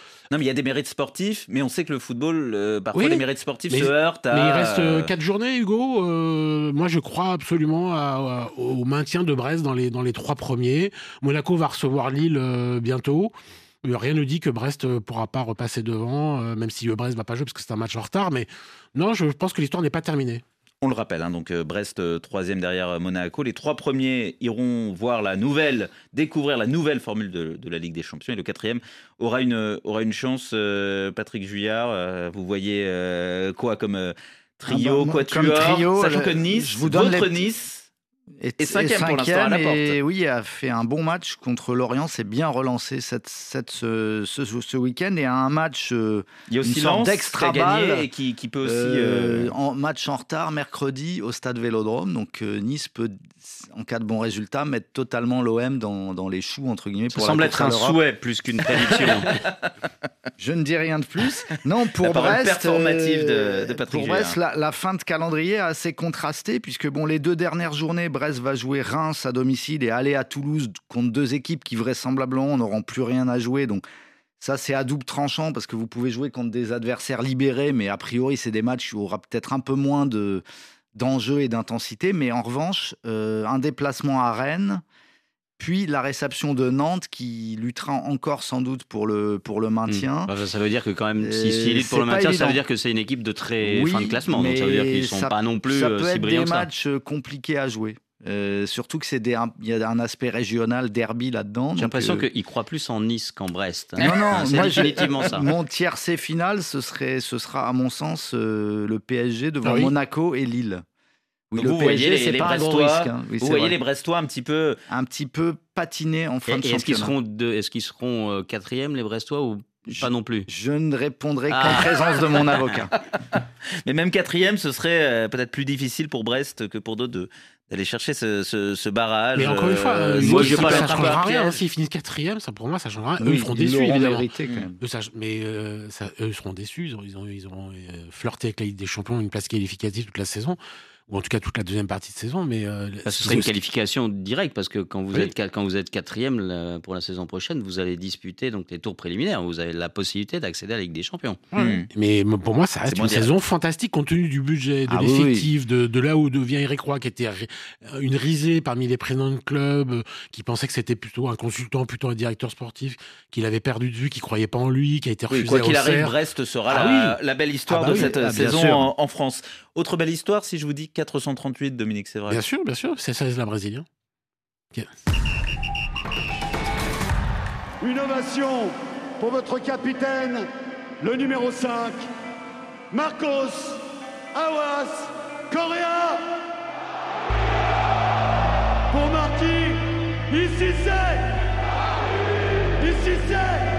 Speaker 2: Non, mais il y a des mérites sportifs, mais on sait que le football, euh, parfois,
Speaker 4: Oui,
Speaker 2: les mérites sportifs
Speaker 4: mais,
Speaker 2: se heurtent à...
Speaker 4: Mais il reste
Speaker 2: euh,
Speaker 4: quatre journées, Hugo. Euh, moi, je crois absolument à, à, au maintien de Brest dans les, dans les trois premiers. Monaco va recevoir Lille euh, bientôt. Rien ne dit que Brest ne pourra pas repasser devant, euh, même si Brest ne va pas jouer parce que c'est un match en retard. Mais non, je pense que l'histoire n'est pas terminée.
Speaker 2: On le rappelle, hein, donc euh, Brest euh, troisième derrière euh, Monaco. Les trois premiers iront voir la nouvelle, découvrir la nouvelle formule de, de la Ligue des Champions. Et le quatrième aura une, aura une chance. Euh, Patrick Juillard, euh, vous voyez euh, quoi comme euh, trio,
Speaker 5: ah bah,
Speaker 2: quatuor,
Speaker 5: comme trio,
Speaker 2: sachant
Speaker 5: le,
Speaker 2: que Nice,
Speaker 5: je vous donne
Speaker 2: votre
Speaker 5: les...
Speaker 2: Nice...
Speaker 5: Et,
Speaker 2: et cinquième pour l'instant à la porte.
Speaker 5: Et oui, a fait un bon match contre Lorient, s'est bien relancé cette, cette, ce, ce, ce week-end et a un match, euh,
Speaker 2: il y a aussi
Speaker 5: une sorte
Speaker 2: Lens
Speaker 5: d'extra
Speaker 2: qui a gagné
Speaker 5: balle,
Speaker 2: et qui, qui peut aussi
Speaker 5: euh,
Speaker 2: euh...
Speaker 5: en match en retard mercredi au stade Vélodrome. Donc euh, Nice peut, en cas de bon résultat, mettre totalement l'O M dans, dans les choux entre guillemets.
Speaker 2: Ça
Speaker 5: pour
Speaker 2: semble
Speaker 5: la
Speaker 2: être un souhait plus qu'une prédiction.
Speaker 5: Je ne dis rien de plus. Non, pour
Speaker 2: la
Speaker 5: Brest,
Speaker 2: performative de, de Patrick
Speaker 5: pour Brest, la, la fin de calendrier est assez contrastée puisque bon, les deux dernières journées, Brest va jouer Reims à domicile et aller à Toulouse contre deux équipes qui vraisemblablement n'auront plus rien à jouer. Donc ça, c'est à double tranchant parce que vous pouvez jouer contre des adversaires libérés, mais a priori, c'est des matchs où il y aura peut-être un peu moins de, d'enjeux et d'intensité. Mais en revanche, euh, un déplacement à Rennes, puis la réception de Nantes qui luttera encore sans doute pour le, pour le maintien.
Speaker 3: Mmh. Enfin, ça veut dire que quand même, si, si lutte pour le maintien, ça veut dire que c'est une équipe de très
Speaker 5: oui,
Speaker 3: fin de classement. Donc ça veut dire qu'ils ne sont
Speaker 5: ça,
Speaker 3: pas non plus
Speaker 5: ça peut
Speaker 3: si
Speaker 5: être
Speaker 3: brillants
Speaker 5: des
Speaker 3: que ça.
Speaker 5: matchs compliqués à jouer. Euh, surtout que c'est des, il y a un aspect régional, derby là-dedans.
Speaker 3: J'ai l'impression
Speaker 5: euh...
Speaker 3: qu'ils croient plus en Nice qu'en Brest.
Speaker 5: Non, non,
Speaker 3: c'est
Speaker 5: moi,
Speaker 3: définitivement ça.
Speaker 5: Mon tiercé final, ce, serait, ce sera à mon sens euh, le P S G devant
Speaker 2: ah oui.
Speaker 5: Monaco et Lille.
Speaker 2: Oui, le
Speaker 5: vous
Speaker 2: P S G,
Speaker 5: voyez,
Speaker 2: les,
Speaker 5: c'est
Speaker 2: les
Speaker 5: pas
Speaker 2: Brestois,
Speaker 5: un gros risque. Hein. Oui,
Speaker 2: vous voyez
Speaker 5: vrai.
Speaker 2: les Brestois un petit peu...
Speaker 5: Un petit peu patinés en fin
Speaker 3: et,
Speaker 5: de
Speaker 3: et
Speaker 5: championnat.
Speaker 3: Est-ce qu'ils seront, de, est-ce qu'ils seront euh, quatrième, les Brestois, ou
Speaker 5: je,
Speaker 3: pas non plus?
Speaker 5: Je ne répondrai qu'en
Speaker 3: ah.
Speaker 5: présence de mon avocat.
Speaker 2: Mais même quatrième, ce serait euh, peut-être plus difficile pour Brest que pour d'autres de... d'aller chercher ce, ce, ce barrage.
Speaker 4: Mais encore une fois, euh,
Speaker 2: moi,
Speaker 4: je
Speaker 2: ça ne
Speaker 4: changera rien. Hein, s'ils finissent quatrième, ça pour moi, ça changera rien.
Speaker 5: Oui,
Speaker 4: eux, ils seront
Speaker 5: ils
Speaker 4: déçus, évidemment.
Speaker 5: Mérité, quand même.
Speaker 4: Eux, ça, mais euh, ça, eux, ils seront déçus. Ils auront, ils auront euh, flirté avec la Ligue des Champions, une place qualificative toute la saison. Ou en tout cas toute la deuxième partie de saison. Mais euh,
Speaker 3: bah, ce serait une qualification directe parce que quand vous, oui. êtes, quand vous êtes quatrième là, pour la saison prochaine, vous allez disputer donc, les tours préliminaires. Vous avez la possibilité d'accéder à la Ligue des Champions.
Speaker 4: Mmh. Mmh. Mais pour moi, ça reste une direct. saison fantastique compte tenu du budget, de ah, l'effectif, oui. de, de là où devient Eric Roy, qui était une risée parmi les présidents de club, qui pensait que c'était plutôt un consultant, plutôt un directeur sportif, qu'il avait perdu de vue, qui ne croyait pas en lui, qui a été refusé.
Speaker 2: Oui, quoi qu'il
Speaker 4: arrive,
Speaker 2: Brest sera
Speaker 4: ah,
Speaker 2: la,
Speaker 4: oui.
Speaker 2: la belle histoire ah, bah de oui. cette ah, saison en, en France. Autre belle histoire, si je vous dis quatre cent trente-huit, Dominique Sévrac.
Speaker 4: Bien sûr, bien sûr, c'est ça, la Brésilien. Okay.
Speaker 15: Une ovation pour votre capitaine, le numéro cinq, Marcos Awas Correa. Pour Marquis, ici c'est, ici c'est.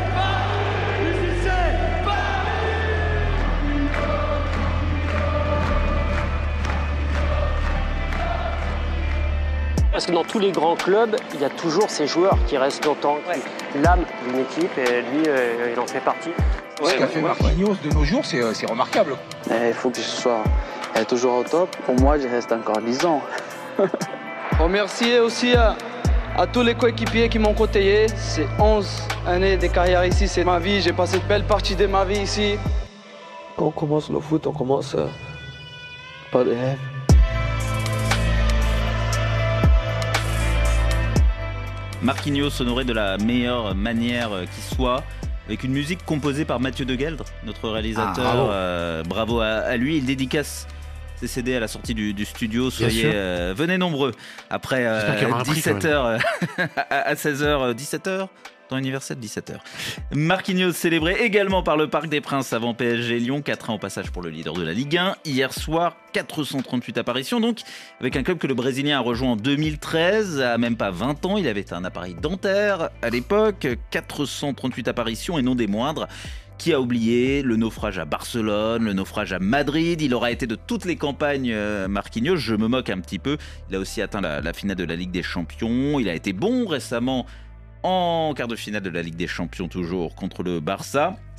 Speaker 16: Parce que dans tous les grands clubs, il y a toujours ces joueurs qui restent longtemps, ouais. l'âme d'une équipe, et lui, euh, il en fait partie.
Speaker 17: Ce qu'a fait Marquinhos de nos jours, c'est, c'est remarquable.
Speaker 18: Il faut que je sois toujours au top. Pour moi, je reste encore dix ans.
Speaker 19: Remercier aussi à, à tous les coéquipiers qui m'ont côtoyé. C'est onze années de carrière ici, c'est ma vie. J'ai passé une belle partie de ma vie ici.
Speaker 20: Quand on commence le foot, on commence euh, par des rêves.
Speaker 2: Marquinhos honoré de la meilleure manière qui soit, avec une musique composée par Mathieu Degueldre, notre réalisateur. Ah, bravo, euh, bravo à, à lui. Il dédicace ses C D à la sortie du, du studio. Soyez, euh, venez nombreux. Après euh, dix-sept heures à seize heures, dix-sept heures. Ton anniversaire de dix-sept heures. Marquinhos célébré également par le Parc des Princes avant P S G Lyon, quatre ans au passage pour le leader de la Ligue un. Hier soir, quatre cent trente-huit apparitions, donc avec un club que le Brésilien a rejoint en deux mille treize, à même pas vingt ans. Il avait un appareil dentaire à l'époque, quatre cent trente-huit apparitions et non des moindres. Qui a oublié le naufrage à Barcelone, le naufrage à Madrid. Il aura été de toutes les campagnes Marquinhos, je me moque un petit peu. Il a aussi atteint la, la finale de la Ligue des Champions. Il a été bon récemment en quart de finale de la Ligue des Champions toujours contre le Barça.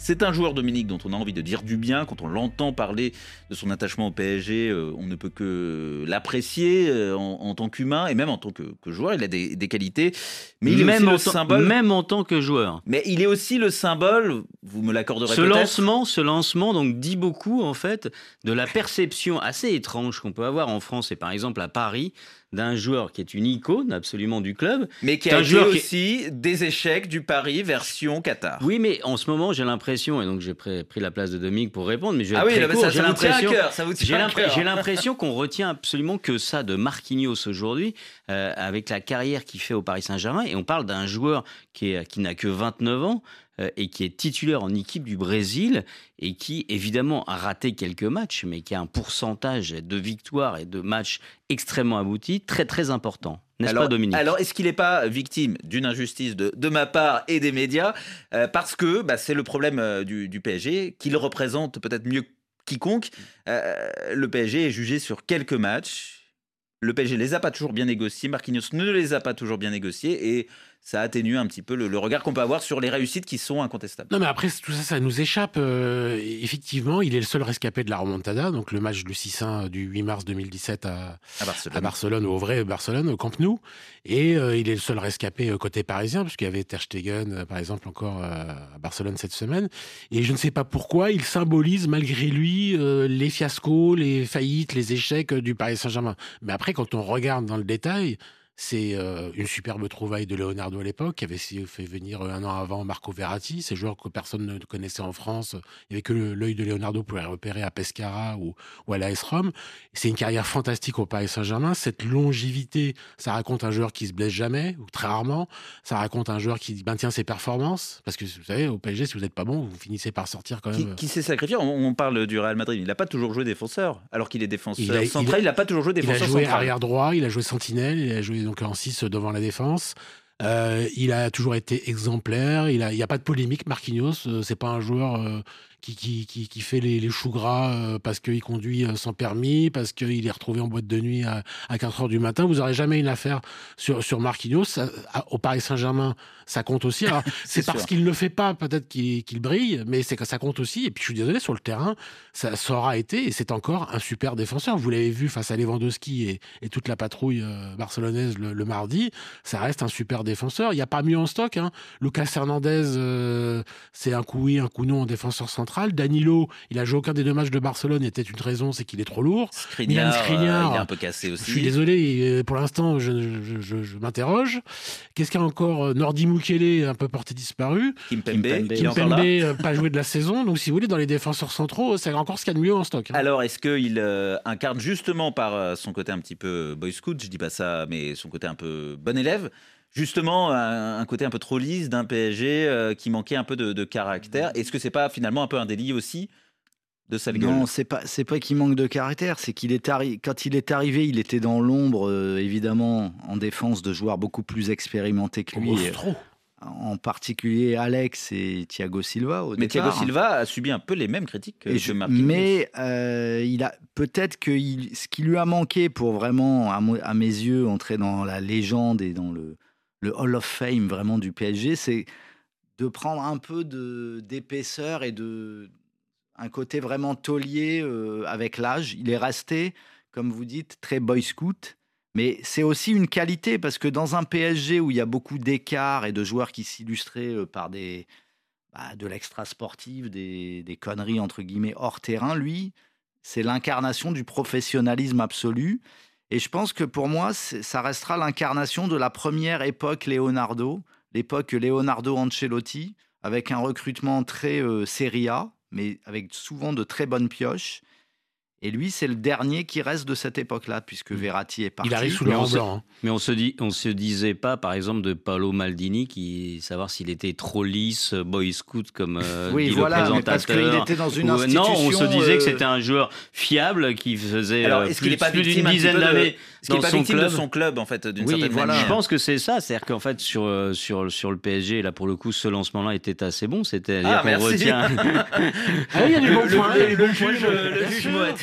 Speaker 2: C'est un joueur, Dominique, dont on a envie de dire du bien. Quand on l'entend parler de son attachement au P S G, euh, on ne peut que l'apprécier euh, en, en tant qu'humain et même en tant que, que joueur. Il a des, des qualités, mais il est
Speaker 3: même
Speaker 2: aussi le
Speaker 3: temps,
Speaker 2: symbole.
Speaker 3: Même en tant que joueur.
Speaker 2: Mais il est aussi le symbole, vous me l'accorderez
Speaker 3: ce
Speaker 2: peut-être.
Speaker 3: Lancement, ce lancement donc, dit beaucoup en fait de la perception assez étrange qu'on peut avoir en France et par exemple à Paris d'un joueur qui est une icône absolument du club.
Speaker 2: Mais qui a été aussi est... des échecs du Paris version Qatar.
Speaker 3: Oui, mais en ce moment, j'ai l'impression, et donc j'ai pris, pris la place de Dominique pour répondre, mais je vais
Speaker 2: ah
Speaker 3: être
Speaker 2: oui,
Speaker 3: très
Speaker 2: là,
Speaker 3: court,
Speaker 2: ça,
Speaker 3: j'ai
Speaker 2: ça
Speaker 3: l'impression,
Speaker 2: vous tient à cœur, ça vous tient
Speaker 3: j'ai,
Speaker 2: à
Speaker 3: l'impression
Speaker 2: cœur.
Speaker 3: j'ai l'impression qu'on retient absolument que ça de Marquinhos aujourd'hui, euh, avec la carrière qu'il fait au Paris Saint-Germain, et on parle d'un joueur qui, est, qui n'a que vingt-neuf ans, euh, et qui est titulaire en équipe du Brésil, et qui évidemment a raté quelques matchs, mais qui a un pourcentage de victoires et de matchs extrêmement aboutis, très très important. N'est-ce
Speaker 2: alors,
Speaker 3: pas, Dominique ?
Speaker 2: Alors, est-ce qu'il n'est pas victime d'une injustice de, de ma part et des médias euh, parce que bah, c'est le problème euh, du, du P S G, qu'il représente peut-être mieux quiconque. Euh, le P S G est jugé sur quelques matchs. Le P S G ne les a pas toujours bien négociés. Marquinhos ne les a pas toujours bien négociés. Et ça atténue un petit peu le, le regard qu'on peut avoir sur les réussites qui sont incontestables.
Speaker 4: Non, mais après, tout ça, ça nous échappe. Euh, effectivement, il est le seul rescapé de la remontada, donc le match du six un du huit mars deux mille dix-sept à,
Speaker 2: à Barcelone,
Speaker 4: à Barcelone au vrai Barcelone, au Camp Nou. Et euh, il est le seul rescapé côté parisien, puisqu'il y avait Ter Stegen, euh, par exemple, encore euh, à Barcelone cette semaine. Et je ne sais pas pourquoi, il symbolise, malgré lui, euh, les fiascos, les faillites, les échecs du Paris Saint-Germain. Mais après, quand on regarde dans le détail, c'est euh, une superbe trouvaille de Leonardo à l'époque, qui avait fait venir un an avant Marco Verratti, ces joueurs que personne ne connaissait en France. Il n'y avait que le, l'œil de Leonardo pour les repérer à Pescara ou, ou à l'A S Rome. C'est une carrière fantastique au Paris Saint-Germain. Cette longévité, ça raconte un joueur qui se blesse jamais, ou très rarement. Ça raconte un joueur qui maintient ses performances. Parce que vous savez, au P S G, si vous n'êtes pas bon, vous finissez par sortir quand même.
Speaker 2: Qui, qui s'est sacrifié. on, on parle du Real Madrid. Il n'a pas toujours joué défenseur, alors qu'il est défenseur
Speaker 4: il a,
Speaker 2: central. Il n'a pas toujours joué défenseur central.
Speaker 4: Il a joué arrière droit, il a joué sentinelle, il a joué donc en six devant la défense. Euh, il a toujours été exemplaire. Il n'y a, a pas de polémique. Marquinhos, euh, c'est pas un joueur euh, qui, qui, qui, qui fait les, les choux gras euh, parce qu'il conduit euh, sans permis, parce qu'il est retrouvé en boîte de nuit à, à quatre heures du matin. Vous n'aurez jamais une affaire sur, sur Marquinhos. Ça, à, au Paris Saint-Germain, ça compte aussi. Alors, c'est, c'est parce qu'il ne le fait pas, peut-être qu'il, qu'il brille, mais c'est que ça compte aussi. Et puis, je suis désolé, sur le terrain, ça, ça aura été, et c'est encore un super défenseur. Vous l'avez vu face à Lewandowski et, et toute la patrouille euh, barcelonaise le, le mardi. Ça reste un super défenseur. Il n'y a pas mieux en stock. Hein. Lucas Hernandez, euh, c'est un coup oui, un coup non en défenseur central. Danilo, il a joué aucun des deux matchs de Barcelone. Et peut-être une raison, c'est qu'il est trop lourd.
Speaker 2: Skriniar, Skriniar euh, il est un peu cassé aussi.
Speaker 4: Je suis désolé, pour l'instant, je, je, je, je m'interroge. Qu'est-ce qu'il y a encore ? Nordi Mukele, un peu porté disparu.
Speaker 2: Kimpembe,
Speaker 4: Kimpembe, Kimpembe pas joué de la saison. Donc, si vous voulez, dans les défenseurs centraux, c'est encore ce qu'il y a de mieux en stock. Hein.
Speaker 2: Alors, est-ce qu'il euh, incarne justement par euh, son côté un petit peu boy scout, je dis pas ça, mais son côté un peu bon élève, justement un, un côté un peu trop lisse d'un P S G euh, qui manquait un peu de, de caractère. Est-ce que c'est pas finalement un peu un délit aussi de sale gueule ?
Speaker 5: Non, c'est pas c'est pas qu'il manque de caractère, c'est qu'il est arri- quand il est arrivé, il était dans l'ombre euh, évidemment en défense de joueurs beaucoup plus expérimentés que lui.
Speaker 4: Trop.
Speaker 5: En particulier Alex et Thiago Silva au
Speaker 2: mais
Speaker 5: départ.
Speaker 2: Thiago Silva a subi un peu les mêmes critiques que
Speaker 5: je,
Speaker 2: Marquinhos.
Speaker 5: Mais euh, il a peut-être que il, ce qui lui a manqué pour vraiment, à, mo- à mes yeux, entrer dans la légende et dans le, le Hall of Fame vraiment du P S G, c'est de prendre un peu de, d'épaisseur et de un côté vraiment taulier euh, avec l'âge. Il est resté, comme vous dites, très boy scout. Mais c'est aussi une qualité parce que dans un P S G où il y a beaucoup d'écarts et de joueurs qui s'illustraient par des, bah, de l'extra sportif, des, des conneries entre guillemets hors terrain, lui, c'est l'incarnation du professionnalisme absolu. Et je pense que pour moi, ça restera l'incarnation de la première époque Leonardo, l'époque Leonardo Ancelotti, avec un recrutement très euh, Serie A, mais avec souvent de très bonnes pioches. Et lui, c'est le dernier qui reste de cette époque-là, puisque Verratti est parti.
Speaker 4: Il arrive sous le rang blanc. Hein.
Speaker 3: Mais on se dit, on se disait pas, par exemple, de Paolo Maldini, qui savoir s'il était trop lisse, boy scout comme euh,
Speaker 5: oui,
Speaker 3: dit
Speaker 5: voilà,
Speaker 3: le présentateur.
Speaker 5: Mais parce qu'il était dans une
Speaker 3: Ou,
Speaker 5: institution.
Speaker 3: Non, on se disait
Speaker 5: euh...
Speaker 3: que c'était un joueur fiable qui faisait
Speaker 2: Alors,
Speaker 3: euh,
Speaker 2: est-ce
Speaker 3: plus,
Speaker 2: qu'il est pas
Speaker 3: plus d'une
Speaker 2: victime
Speaker 3: dizaine d'années.
Speaker 2: Est-ce qu'il n'est pas victime de son club, en fait, d'une
Speaker 3: oui,
Speaker 2: certaine
Speaker 3: voilà.
Speaker 2: manière ?
Speaker 3: Je pense que c'est ça, c'est-à-dire qu'en fait sur sur sur le P S G, là pour le coup, ce lancement-là était assez bon. C'était
Speaker 2: ah,
Speaker 3: qu'on retient.
Speaker 4: Ah, il y a du bon point.
Speaker 2: Le, le, le, le juge, le juge Moati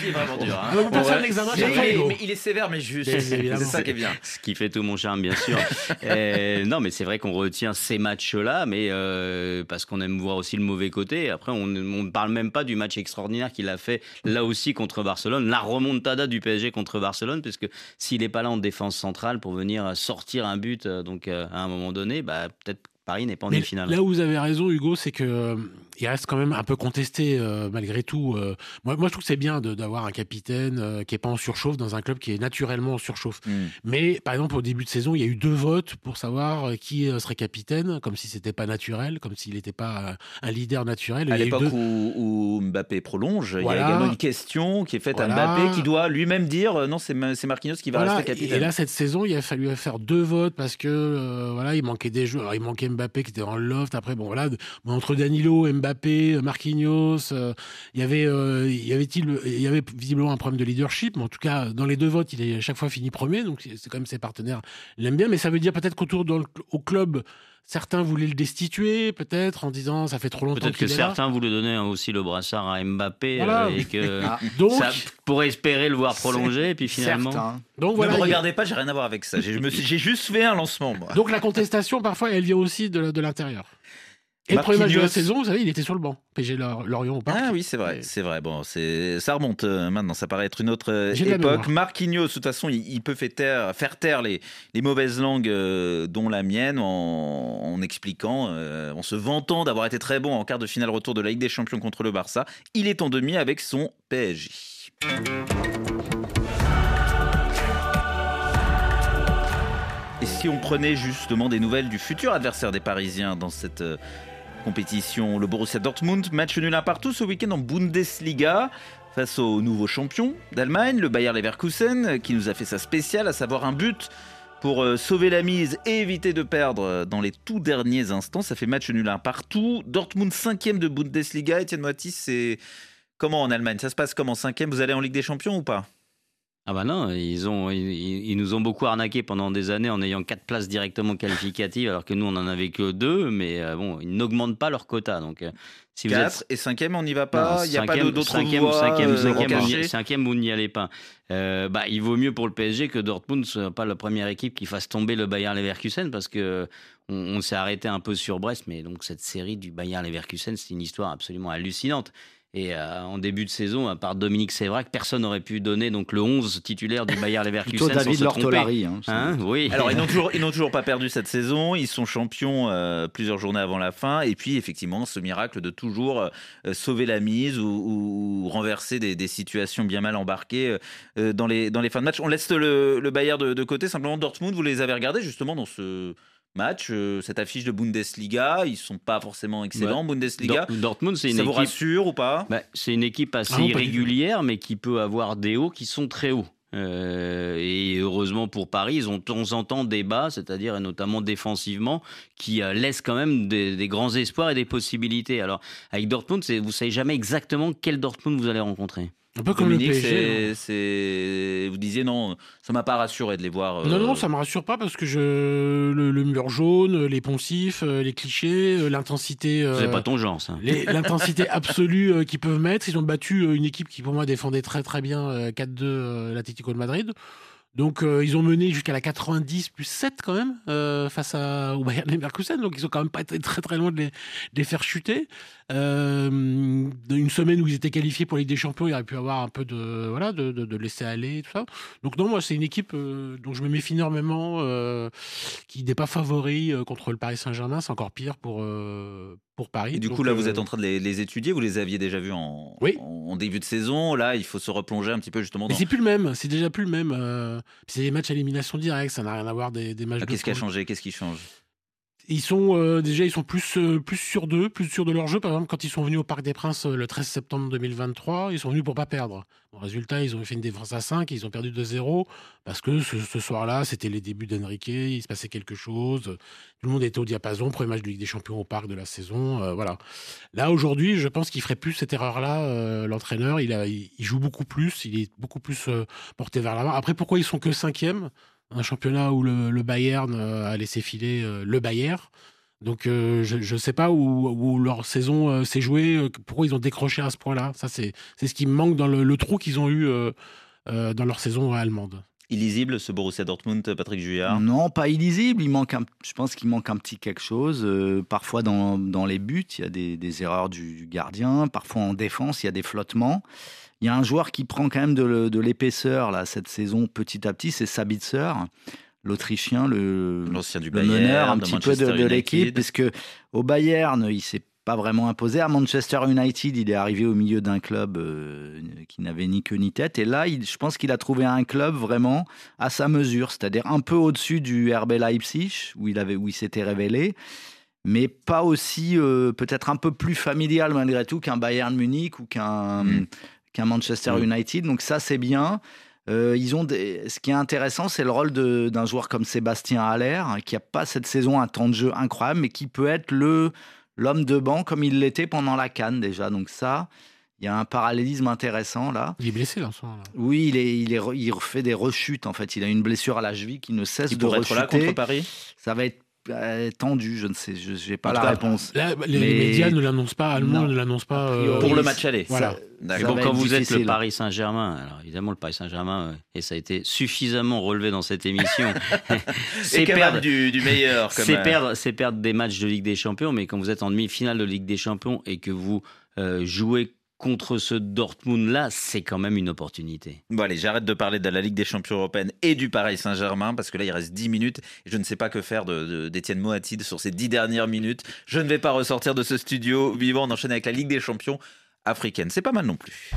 Speaker 2: est vraiment dur. Hein.
Speaker 4: Ah, vous passez un examen chaque fois,
Speaker 2: mais,
Speaker 4: Hugo.
Speaker 2: mais il est sévère, mais juste.
Speaker 4: Bien
Speaker 2: C'est
Speaker 4: évidemment.
Speaker 2: ça qui est bien.
Speaker 3: Ce qui fait tout mon charme, bien sûr. Euh, non, mais c'est vrai qu'on retient ces matchs-là, mais euh, parce qu'on aime voir aussi le mauvais côté. Après, on ne parle même pas du match extraordinaire qu'il a fait là aussi contre Barcelone, la remontada du P S G contre Barcelone, parce que s'il n'est pas là en défense centrale pour venir sortir un but, donc à un moment donné, bah, peut-être Paris n'est pas en demi-finale.
Speaker 4: Là où vous avez raison, Hugo, c'est que euh, il reste quand même un peu contesté euh, malgré tout. Euh, moi, moi, je trouve que c'est bien de, d'avoir un capitaine euh, qui est pas en surchauffe dans un club qui est naturellement en surchauffe. Mm. Mais par exemple, au début de saison, il y a eu deux votes pour savoir euh, qui serait capitaine, comme si c'était pas naturel, comme s'il n'était pas euh, un leader naturel.
Speaker 2: À
Speaker 4: il y
Speaker 2: l'époque
Speaker 4: a eu deux...
Speaker 2: où, où Mbappé prolonge, voilà. Il y a également une question qui est faite voilà. à Mbappé qui doit lui-même dire euh, non, c'est, c'est Marquinhos qui va voilà. rester capitaine.
Speaker 4: Et là, cette saison, il a fallu faire deux votes parce que euh, voilà, il manquait des joueurs. Alors, il manquait Mbappé qui était dans le loft. Après, bon voilà, bon, entre Danilo, Mbappé, Marquinhos, euh, il y avait, euh, il y avait-il, il y avait visiblement un problème de leadership. Mais en tout cas, dans les deux votes, il est à chaque fois fini premier. Donc c'est quand même ses partenaires l'aiment bien. Mais ça veut dire peut-être qu'autour dans le, au club, certains voulaient le destituer, peut-être en disant ça fait trop longtemps
Speaker 3: peut-être
Speaker 4: qu'il
Speaker 3: que
Speaker 4: est
Speaker 3: certains
Speaker 4: là.
Speaker 3: voulaient donner aussi le brassard à Mbappé
Speaker 4: voilà.
Speaker 3: euh, et que
Speaker 4: ah, donc,
Speaker 3: ça pourrait espérer le voir prolonger. Et puis finalement,
Speaker 2: certain.
Speaker 4: Donc
Speaker 2: ne
Speaker 4: voilà,
Speaker 2: me regardez pas, j'ai rien à voir avec ça. J'ai, je me suis, j'ai juste fait un lancement. Moi.
Speaker 4: Donc la contestation parfois elle vient aussi de, de l'intérieur. Et
Speaker 2: Marquinhos...
Speaker 4: le premier match de la saison, vous savez, il était sur le banc. P S G Lorient au parc.
Speaker 2: Ah oui, c'est vrai, c'est vrai. Bon, c'est... ça remonte euh, maintenant, ça paraît être une autre euh,
Speaker 4: J'ai
Speaker 2: époque. Marquinhos, de toute façon, il, il peut faire taire, faire taire les, les mauvaises langues, euh, dont la mienne, en, en expliquant, euh, en se vantant d'avoir été très bon en quart de finale retour de la Ligue des Champions contre le Barça. Il est en demi avec son P S G. Et si on prenait justement des nouvelles du futur adversaire des Parisiens dans cette euh, compétition, le Borussia Dortmund, match nul un partout ce week-end en Bundesliga face au nouveau champion d'Allemagne, le Bayer Leverkusen, qui nous a fait sa spéciale, à savoir un but pour euh, sauver la mise et éviter de perdre dans les tout derniers instants. Ça fait match nul un partout. Dortmund cinquième de Bundesliga. Etienne Moitis, c'est comment en Allemagne ? Ça se passe comment ? Cinquième, vous allez en Ligue des Champions ou pas ?
Speaker 3: Ah bah non, ils, ont, ils, ils nous ont beaucoup arnaqué pendant des années en ayant quatre places directement qualificatives, alors que nous on en avait que deux, mais euh, bon, ils n'augmentent pas leur quota. Donc, euh, si
Speaker 2: quatre
Speaker 3: vous êtes...
Speaker 2: et cinquième, on n'y va pas. Il n'y a
Speaker 3: cinquième,
Speaker 2: pas d'autres
Speaker 3: cinquième,
Speaker 2: voies.
Speaker 3: Cinquième,
Speaker 2: euh,
Speaker 3: cinquième, on y, cinquième, vous n'y allez pas. Euh, bah, il vaut mieux pour le P S G que Dortmund ne soit pas la première équipe qui fasse tomber le Bayer Leverkusen, parce que on, on s'est arrêté un peu sur Brest, mais donc cette série du Bayer Leverkusen, c'est une histoire absolument hallucinante. Et euh, en début de saison, à part Dominique Sévrac, personne n'aurait pu donner donc le onze titulaire du Bayer Leverkusen
Speaker 5: Plutôt David
Speaker 3: sans se
Speaker 5: Lortolari,
Speaker 3: tromper.
Speaker 5: Hein,
Speaker 3: hein, oui.
Speaker 2: Alors ils n'ont toujours, ils n'ont toujours pas perdu cette saison. Ils sont champions euh, plusieurs journées avant la fin. Et puis effectivement, ce miracle de toujours euh, sauver la mise ou, ou, ou renverser des, des situations bien mal embarquées euh, dans les dans les fins de match. On laisse le, le Bayer de, de côté. Simplement Dortmund, vous les avez regardés justement dans ce match, euh, cette affiche de Bundesliga, ils sont pas forcément excellents.
Speaker 3: Bah,
Speaker 2: Bundesliga,
Speaker 3: Dortmund, c'est une
Speaker 2: ça
Speaker 3: équipe,
Speaker 2: vous rassure ou pas ?
Speaker 3: bah, c'est une équipe assez
Speaker 4: ah non,
Speaker 3: irrégulière, mais qui peut avoir des hauts qui sont très hauts. Euh, et heureusement pour Paris, ils ont de temps en temps des bas, c'est-à-dire et notamment défensivement, qui euh, laissent quand même des, des grands espoirs et des possibilités. Alors avec Dortmund, c'est, vous savez jamais exactement quel Dortmund vous allez rencontrer.
Speaker 4: Un peu comme
Speaker 2: Dominique,
Speaker 4: le P S G.
Speaker 2: c'est, c'est... vous disiez non, ça m'a pas rassuré de les voir. Euh...
Speaker 4: Non, non, ça me rassure pas parce que je le, le mur jaune, les poncifs, les clichés, l'intensité. Euh...
Speaker 3: C'est pas ton genre, ça.
Speaker 4: Les, l'intensité absolue euh, qu'ils peuvent mettre. Ils ont battu euh, une équipe qui pour moi défendait très très bien euh, quatre deux euh, l'Atlético de Madrid. Donc euh, ils ont mené jusqu'à la quatre-vingt-dix plus sept quand même euh, face à, au Bayer Leverkusen. Donc ils ont quand même pas été très très loin de les, de les faire chuter. Euh, une semaine où ils étaient qualifiés pour la Ligue des Champions, il aurait pu avoir un peu de voilà de, de, de laisser aller et tout ça. Donc non, moi c'est une équipe euh, dont je me méfie énormément, euh, qui n'est pas favori euh, contre le Paris Saint-Germain. C'est encore pire pour euh, pour Paris.
Speaker 2: Et du
Speaker 4: Donc,
Speaker 2: coup là,
Speaker 4: euh,
Speaker 2: vous êtes en train de les, les étudier. Vous les aviez déjà vus en,
Speaker 4: oui.
Speaker 2: en, en début de saison. Là, il faut se replonger un petit peu justement. Dans...
Speaker 4: Mais c'est plus le même. C'est déjà plus le même. Euh, c'est des matchs à élimination directe. Ça n'a rien à voir des, des matchs.
Speaker 2: Ah,
Speaker 4: de
Speaker 2: qu'est-ce qui a
Speaker 4: poule.
Speaker 2: changé ? Qu'est-ce qui change ?
Speaker 4: Ils sont euh, déjà ils sont plus euh, plus sûrs d'eux, plus sûrs de leur jeu. Par exemple, quand ils sont venus au Parc des Princes euh, le treize septembre deux mille vingt-trois, ils sont venus pour pas perdre. Bon, résultat, ils ont fait une défense à cinq, ils ont perdu deux zéro parce que ce, ce soir-là, c'était les débuts d'Enrique, il se passait quelque chose. Tout le monde était au diapason, premier match de Ligue des Champions au Parc de la saison, euh, voilà. Là aujourd'hui, je pense qu'il ferait plus cette erreur-là. Euh, l'entraîneur, il a il, il joue beaucoup plus, il est beaucoup plus euh, porté vers l'avant. Après, pourquoi ils sont que cinquième ? Un championnat où le, le Bayern a laissé filer euh, le Bayer. Donc euh, je ne sais pas où, où leur saison euh, s'est jouée, euh, pourquoi ils ont décroché à ce point-là. Ça, c'est, c'est ce qui me manque dans le, le trou qu'ils ont eu euh, euh, dans leur saison allemande.
Speaker 2: Illisible, ce Borussia Dortmund, Patrick Juillard?
Speaker 5: Non, pas illisible. Il manque un, je pense qu'il manque un petit quelque chose. Euh, parfois, dans, dans les buts, il y a des, des erreurs du, du gardien. Parfois, en défense, il y a des flottements. Il y a un joueur qui prend quand même de, de l'épaisseur là, cette saison, petit à petit, c'est Sabitzer, l'Autrichien, le,
Speaker 2: L'ancien du
Speaker 5: le
Speaker 2: Bayern,
Speaker 5: meneur un
Speaker 2: de
Speaker 5: petit peu de, de l'équipe. Puisque au Bayern, il s'est pas vraiment imposé. À Manchester United, il est arrivé au milieu d'un club euh, qui n'avait ni queue ni tête. Et là, il, je pense qu'il a trouvé un club vraiment à sa mesure, c'est-à-dire un peu au-dessus du R B Leipzig, où il, avait, où il s'était révélé, mais pas aussi, euh, peut-être un peu plus familial malgré tout qu'un Bayern Munich ou qu'un, mmh. qu'un Manchester mmh. United. Donc ça, c'est bien. Euh, ils ont des... Ce qui est intéressant, c'est le rôle de, d'un joueur comme Sébastien Haller, hein, qui n'a pas cette saison un temps de jeu incroyable, mais qui peut être le... l'homme de banc comme il l'était pendant la CAN déjà. Donc ça, il y a un parallélisme intéressant là.
Speaker 4: Il est blessé là, en ce moment.
Speaker 5: Oui, il, est, il, est, il refait des rechutes en fait. Il a une blessure à la cheville qui ne cesse
Speaker 2: il
Speaker 5: de rechuter.
Speaker 2: Il pourrait être là contre Paris.
Speaker 5: Ça va être euh, tendu, je ne sais, je n'ai pas en la réponse.
Speaker 4: Là, les, mais... médias ne l'annoncent pas, allemands ne l'annoncent pas.
Speaker 2: Euh... Pour le match aller.
Speaker 3: Voilà. Mais bon, quand vous difficile. êtes le Paris Saint-Germain, alors évidemment le Paris Saint-Germain, et ça a été suffisamment relevé dans cette émission,
Speaker 2: c'est perdre du, du meilleur.
Speaker 3: C'est euh... perdre, c'est perdre des matchs de Ligue des Champions, mais quand vous êtes en demi-finale de Ligue des Champions et que vous euh, jouez contre ce Dortmund-là, c'est quand même une opportunité.
Speaker 2: Bon allez, j'arrête de parler de la Ligue des Champions européenne et du Paris Saint-Germain, parce que là, il reste dix minutes, et je ne sais pas que faire de, de, d'Étienne Moatide sur ces dix dernières minutes. Je ne vais pas ressortir de ce studio vivant, on enchaîne avec la Ligue des Champions africaine. C'est pas mal non plus.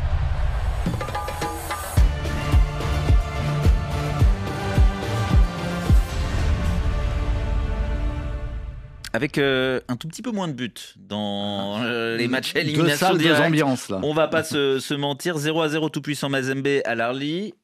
Speaker 2: Avec euh, un tout petit peu moins de buts dans euh, les matchs à élimination
Speaker 5: directe.
Speaker 2: Deux salles,
Speaker 5: deux ambiances là.
Speaker 2: On va pas se, se mentir. zéro à zéro tout puissant Mazembe à l'Arli,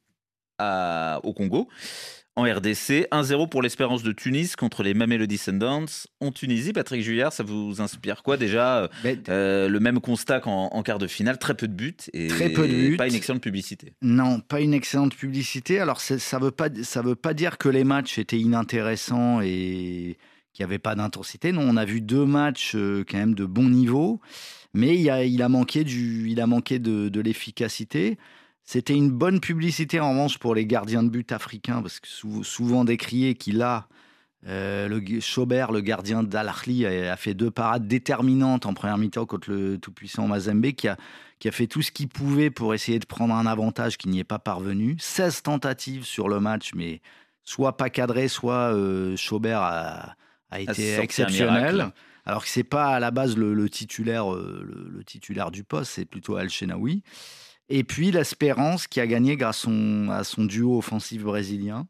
Speaker 2: à, au Congo. En R D C, un zéro pour l'Espérance de Tunis contre les Mamelody Sundowns en Tunisie. Patrick Juillard, ça vous inspire quoi déjà? ben, euh, Le même constat qu'en en quart de finale, très peu de buts et
Speaker 5: très peu de buts.
Speaker 2: Pas une excellente publicité.
Speaker 5: Non, pas une excellente publicité. Alors ça veut pas, ça veut pas dire que les matchs étaient inintéressants et qu'il n'y avait pas d'intensité. Non, on a vu deux matchs euh, quand même de bon niveau, mais il a, il a manqué, du, il a manqué de, de l'efficacité. C'était une bonne publicité en revanche pour les gardiens de but africains, parce que sou, souvent décrié qu'il a, euh, le Chaubert, le gardien d'Al Ahly, a, a fait deux parades déterminantes en première mi-temps contre le tout-puissant Mazembe, qui a, qui a fait tout ce qu'il pouvait pour essayer de prendre un avantage qui n'y est pas parvenu. seize tentatives sur le match, mais soit pas cadré, soit euh, Chaubert a... a été exceptionnel, alors que c'est pas à la base le, le titulaire, euh, le, le titulaire du poste, c'est plutôt Al Shenaoui. Et puis l'Espérance qui a gagné grâce son, à son duo offensif brésilien,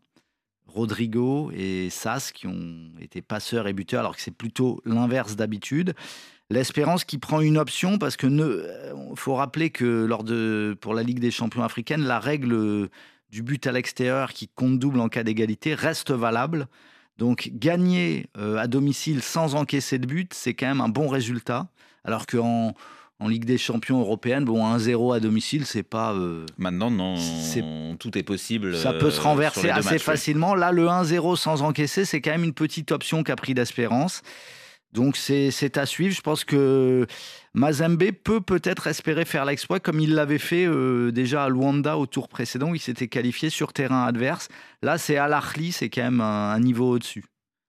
Speaker 5: Rodrigo et Sass, qui ont été passeurs et buteurs, alors que c'est plutôt l'inverse d'habitude. L'Espérance qui prend une option, parce que ne, faut rappeler que lors de, pour la Ligue des Champions africaine, la règle du but à l'extérieur qui compte double en cas d'égalité reste valable. Donc gagner euh, à domicile sans encaisser de but, c'est quand même un bon résultat. Alors qu'en en Ligue des Champions européenne, bon, un zéro à domicile, c'est pas... Euh,
Speaker 2: Maintenant, non, c'est, tout est possible.
Speaker 5: Ça peut se renverser assez
Speaker 2: matchs,
Speaker 5: facilement.
Speaker 2: Oui.
Speaker 5: Là, le un zéro sans encaisser, c'est quand même une petite option qu'a pris l'Espérance. Donc c'est, c'est à suivre. Je pense que Mazembe peut peut-être espérer faire l'exploit comme il l'avait fait euh, déjà à Luanda au tour précédent où il s'était qualifié sur terrain adverse. Là, c'est Al Ahly, c'est quand même un, un niveau au-dessus.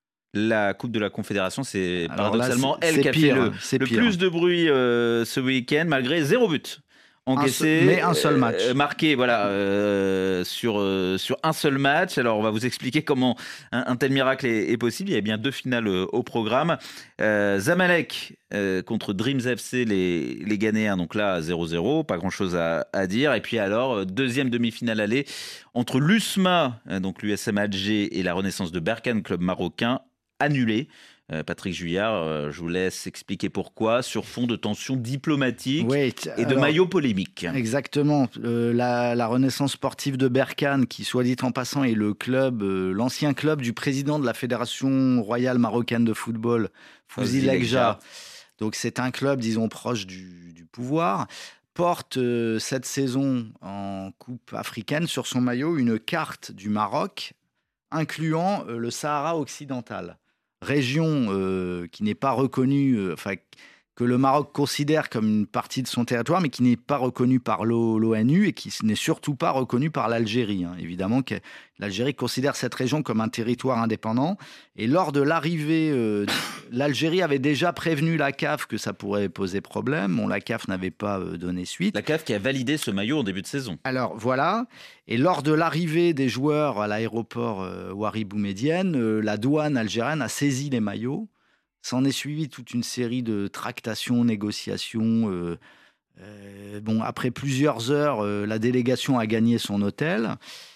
Speaker 2: La Coupe de la Confédération, c'est
Speaker 5: Alors
Speaker 2: paradoxalement
Speaker 5: là, c'est,
Speaker 2: elle
Speaker 5: c'est
Speaker 2: qui a
Speaker 5: pire,
Speaker 2: fait le,
Speaker 5: c'est
Speaker 2: le plus de bruit euh, ce week-end, malgré zéro but. Encaissé,
Speaker 5: un seul, mais un seul match.
Speaker 2: Euh, marqué voilà, euh, sur, euh, sur un seul match. Alors, on va vous expliquer comment un, un tel miracle est, est possible. Il y a bien deux finales euh, au programme. Euh, Zamalek euh, contre Dreams F C, les, les Ghanéens. Donc là, zéro zéro, pas grand-chose à, à dire. Et puis alors, deuxième demi-finale aller entre l'U S M A, donc l'U S M Alger, et la Renaissance de Berkane, club marocain, annulé. Euh, Patrick Juillard, euh, je vous laisse expliquer pourquoi, sur fond de tensions diplomatiques oui, t- et de alors, maillots polémiques.
Speaker 5: Exactement. Euh, la, la Renaissance sportive de Berkane, qui, soit dit en passant, est le club, euh, l'ancien club du président de la Fédération royale marocaine de football, Fouzi Legja. Donc c'est un club, disons, proche du, du pouvoir. Porte euh, cette saison en Coupe africaine sur son maillot une carte du Maroc incluant euh, le Sahara occidental. région euh, qui n'est pas reconnue, euh, enfin que le Maroc considère comme une partie de son territoire, mais qui n'est pas reconnue par l'ONU et qui n'est surtout pas reconnue par l'Algérie. Hein. Évidemment que l'Algérie considère cette région comme un territoire indépendant. Et lors de l'arrivée, euh, l'Algérie avait déjà prévenu la C A F que ça pourrait poser problème. Bon, la C A F n'avait pas euh, donné suite.
Speaker 2: La C A F qui a validé ce maillot en début de saison.
Speaker 5: Alors voilà. Et lors de l'arrivée des joueurs à l'aéroport euh, Ouari Boumedienne, euh, la douane algérienne a saisi les maillots. S'en est suivi toute une série de tractations, négociations. Euh, euh, bon, après plusieurs heures, euh, la délégation a gagné son hôtel.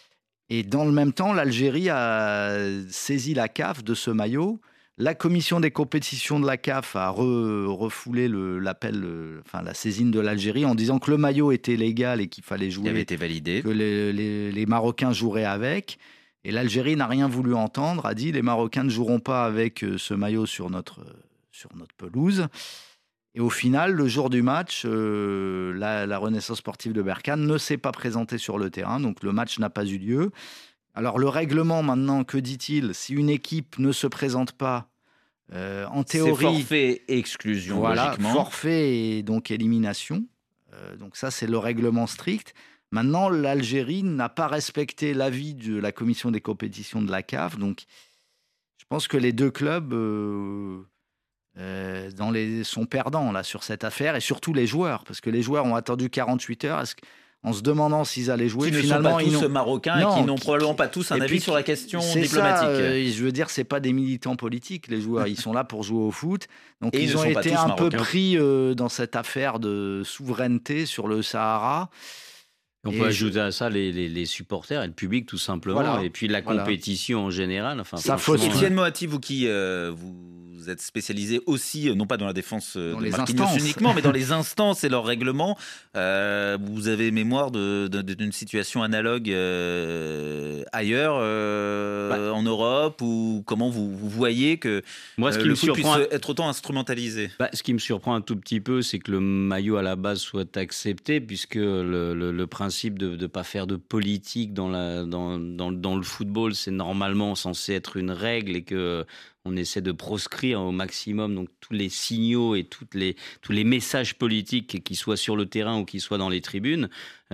Speaker 5: Et dans le même temps, l'Algérie a saisi la C A F de ce maillot. La commission des compétitions de la C A F a re, refoulé le, l'appel, le, enfin, la saisine de l'Algérie en disant que le maillot était légal et qu'il fallait jouer.
Speaker 2: Il avait été validé.
Speaker 5: Que les, les, les Marocains joueraient avec. Et l'Algérie n'a rien voulu entendre, a dit les Marocains ne joueront pas avec ce maillot sur notre, sur notre pelouse. Et au final, le jour du match, euh, la, la Renaissance sportive de Berkane ne s'est pas présentée sur le terrain, donc le match n'a pas eu lieu. Alors le règlement maintenant, que dit-il ? Si une équipe ne se présente pas, euh, en théorie...
Speaker 2: C'est forfait et exclusion,
Speaker 5: voilà,
Speaker 2: logiquement.
Speaker 5: Forfait et donc élimination. Euh, donc ça, c'est le règlement strict. Maintenant, l'Algérie n'a pas respecté l'avis de la commission des compétitions de la C A F. Donc, je pense que les deux clubs euh, euh, dans les, sont perdants là, sur cette affaire, et surtout les joueurs, parce que les joueurs ont attendu quarante-huit heures est-ce que, en se demandant s'ils allaient jouer.
Speaker 2: Qui ne
Speaker 5: finalement,
Speaker 2: sont pas tous
Speaker 5: ils
Speaker 2: marocains
Speaker 5: non,
Speaker 2: et qui n'ont
Speaker 5: qui,
Speaker 2: probablement pas tous un avis
Speaker 5: puis,
Speaker 2: sur la question
Speaker 5: c'est
Speaker 2: diplomatique.
Speaker 5: Ça, euh, je veux dire, c'est pas des militants politiques, les joueurs. Ils sont là pour jouer au foot. Donc,
Speaker 2: et
Speaker 5: ils,
Speaker 2: ils
Speaker 5: ont été un
Speaker 2: marocains.
Speaker 5: peu pris euh, dans cette affaire de souveraineté sur le Sahara.
Speaker 3: On
Speaker 5: et
Speaker 3: peut
Speaker 5: je...
Speaker 3: ajouter à ça les, les, les supporters et le public tout simplement,
Speaker 5: voilà.
Speaker 3: et puis la compétition voilà. en général. Enfin,
Speaker 5: ça faut.
Speaker 2: Étienne Moati, vous qui euh, vous êtes spécialisé aussi, euh, non pas dans la défense euh,
Speaker 5: dans
Speaker 2: de
Speaker 5: les
Speaker 2: Marquinhos
Speaker 5: instances.
Speaker 2: uniquement, mais dans les instances et leurs règlements. Euh, vous avez mémoire de, de, d'une situation analogue euh, ailleurs, euh, bah. en Europe, ou comment vous, vous voyez que
Speaker 3: Moi, ce
Speaker 2: euh,
Speaker 3: qui
Speaker 2: le
Speaker 3: me
Speaker 2: foot
Speaker 3: surprend...
Speaker 2: puisse être autant instrumentalisé?
Speaker 3: bah, Ce qui me surprend un tout petit peu, c'est que le maillot à la base soit accepté, puisque le, le, le principe de ne pas faire de politique dans, la, dans, dans, dans le football, c'est normalement censé être une règle, et que on essaie de proscrire au maximum donc tous les signaux et toutes les, tous les messages politiques, qu'ils soient sur le terrain ou qu'ils soient dans les tribunes.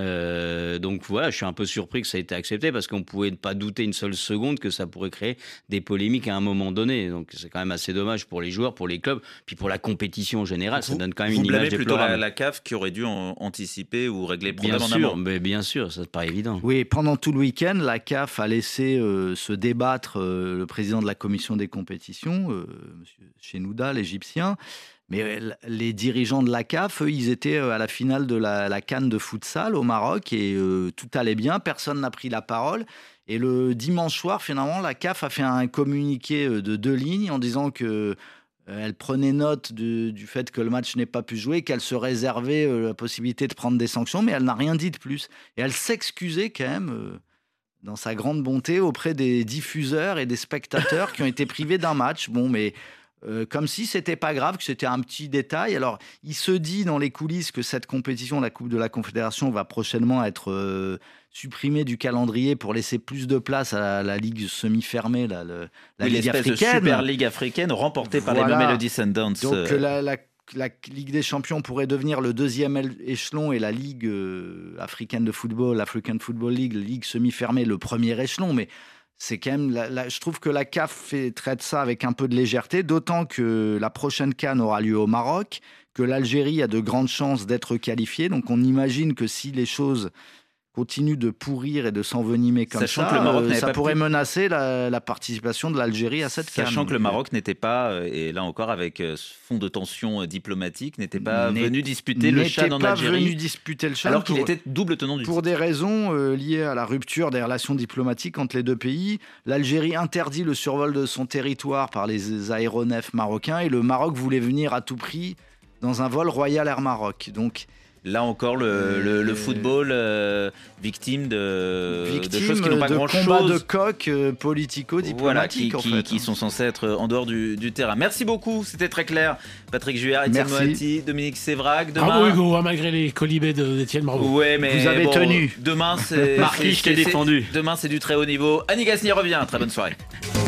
Speaker 3: Euh, donc voilà, je suis un peu surpris que ça ait été accepté, parce qu'on ne pouvait pas douter une seule seconde que ça pourrait créer des polémiques à un moment donné. Donc c'est quand même assez dommage pour les joueurs, pour les clubs, puis pour la compétition en général.
Speaker 2: Vous,
Speaker 3: ça donne quand même
Speaker 2: vous
Speaker 3: une image
Speaker 2: blâmez plutôt
Speaker 3: déplorable.
Speaker 2: La, la C A F qui aurait dû en, anticiper ou régler le problème
Speaker 3: bien
Speaker 2: en
Speaker 3: sûr,
Speaker 2: amont.
Speaker 3: Mais bien sûr, ça c'est pas évident.
Speaker 5: Oui, pendant tout le week-end, la C A F a laissé euh, se débattre euh, le président de la commission des compétitions, euh, M. Chenouda, l'Égyptien. Mais les dirigeants de la C A F, eux, ils étaient à la finale de la, la CAN de futsal au Maroc, et euh, tout allait bien, personne n'a pris la parole. Et le dimanche soir, finalement, la C A F a fait un communiqué de deux lignes en disant que euh, elle prenait note de, du fait que le match n'ait pas pu jouer, qu'elle se réservait euh, la possibilité de prendre des sanctions, mais elle n'a rien dit de plus. Et elle s'excusait quand même, euh, dans sa grande bonté, auprès des diffuseurs et des spectateurs qui ont été privés d'un match. Bon, mais... Euh, comme si c'était pas grave, que c'était un petit détail. Alors, il se dit dans les coulisses que cette compétition, la Coupe de la Confédération, va prochainement être euh, supprimée du calendrier pour laisser plus de place à la, la Ligue semi-fermée, la, la, la
Speaker 2: oui,
Speaker 5: Ligue africaine.
Speaker 2: De Super Ligue africaine remportée par
Speaker 5: voilà.
Speaker 2: les Mamelody Sundowns.
Speaker 5: Donc, la, la, la Ligue des Champions pourrait devenir le deuxième échelon, et la Ligue euh, africaine de football, l'African Football League, la Ligue semi-fermée, le premier échelon. Mais c'est quand même, la, la, je trouve que la C A F fait, traite ça avec un peu de légèreté, d'autant que la prochaine CAN aura lieu au Maroc, que l'Algérie a de grandes chances d'être qualifiée. Donc on imagine que si les choses continuent de pourrir et de s'envenimer comme
Speaker 2: Sachant
Speaker 5: ça,
Speaker 2: que le Maroc
Speaker 5: euh, ça pourrait
Speaker 2: pu...
Speaker 5: menacer la, la participation de l'Algérie à cette CAN.
Speaker 2: Sachant que le Maroc n'était pas, et là encore avec ce fond de tension diplomatique, n'était pas N'est... venu disputer le Chan en Algérie.
Speaker 5: N'était pas venu disputer le Chan.
Speaker 2: Alors qu'il pour... était double tenant du
Speaker 5: Pour
Speaker 2: titre.
Speaker 5: des raisons euh, liées à la rupture des relations diplomatiques entre les deux pays. L'Algérie interdit le survol de son territoire par les aéronefs marocains, et le Maroc voulait venir à tout prix dans un vol Royal Air Maroc. Donc,
Speaker 2: là encore, le, euh, le, le football euh, victime de,
Speaker 5: victime
Speaker 2: de choses qui n'ont pas
Speaker 5: de
Speaker 2: grand-chose.
Speaker 5: combats de coq euh, politico-diplomatiques,
Speaker 2: voilà, qui,
Speaker 5: en
Speaker 2: qui,
Speaker 5: fait.
Speaker 2: qui sont censés être en dehors du, du terrain. Merci beaucoup, c'était très clair. Patrick Juillard, Étienne Moati, Dominique Sévrac. Demain...
Speaker 4: Bravo Hugo, hein, malgré les colibés d'Étienne, bravo.
Speaker 2: Ouais, mais
Speaker 5: vous avez
Speaker 2: bon,
Speaker 5: tenu.
Speaker 2: Demain, c'est...
Speaker 3: Marquis, je t'ai défendu.
Speaker 2: Demain, c'est du très haut niveau. Annie Gasnier revient. Très bonne soirée.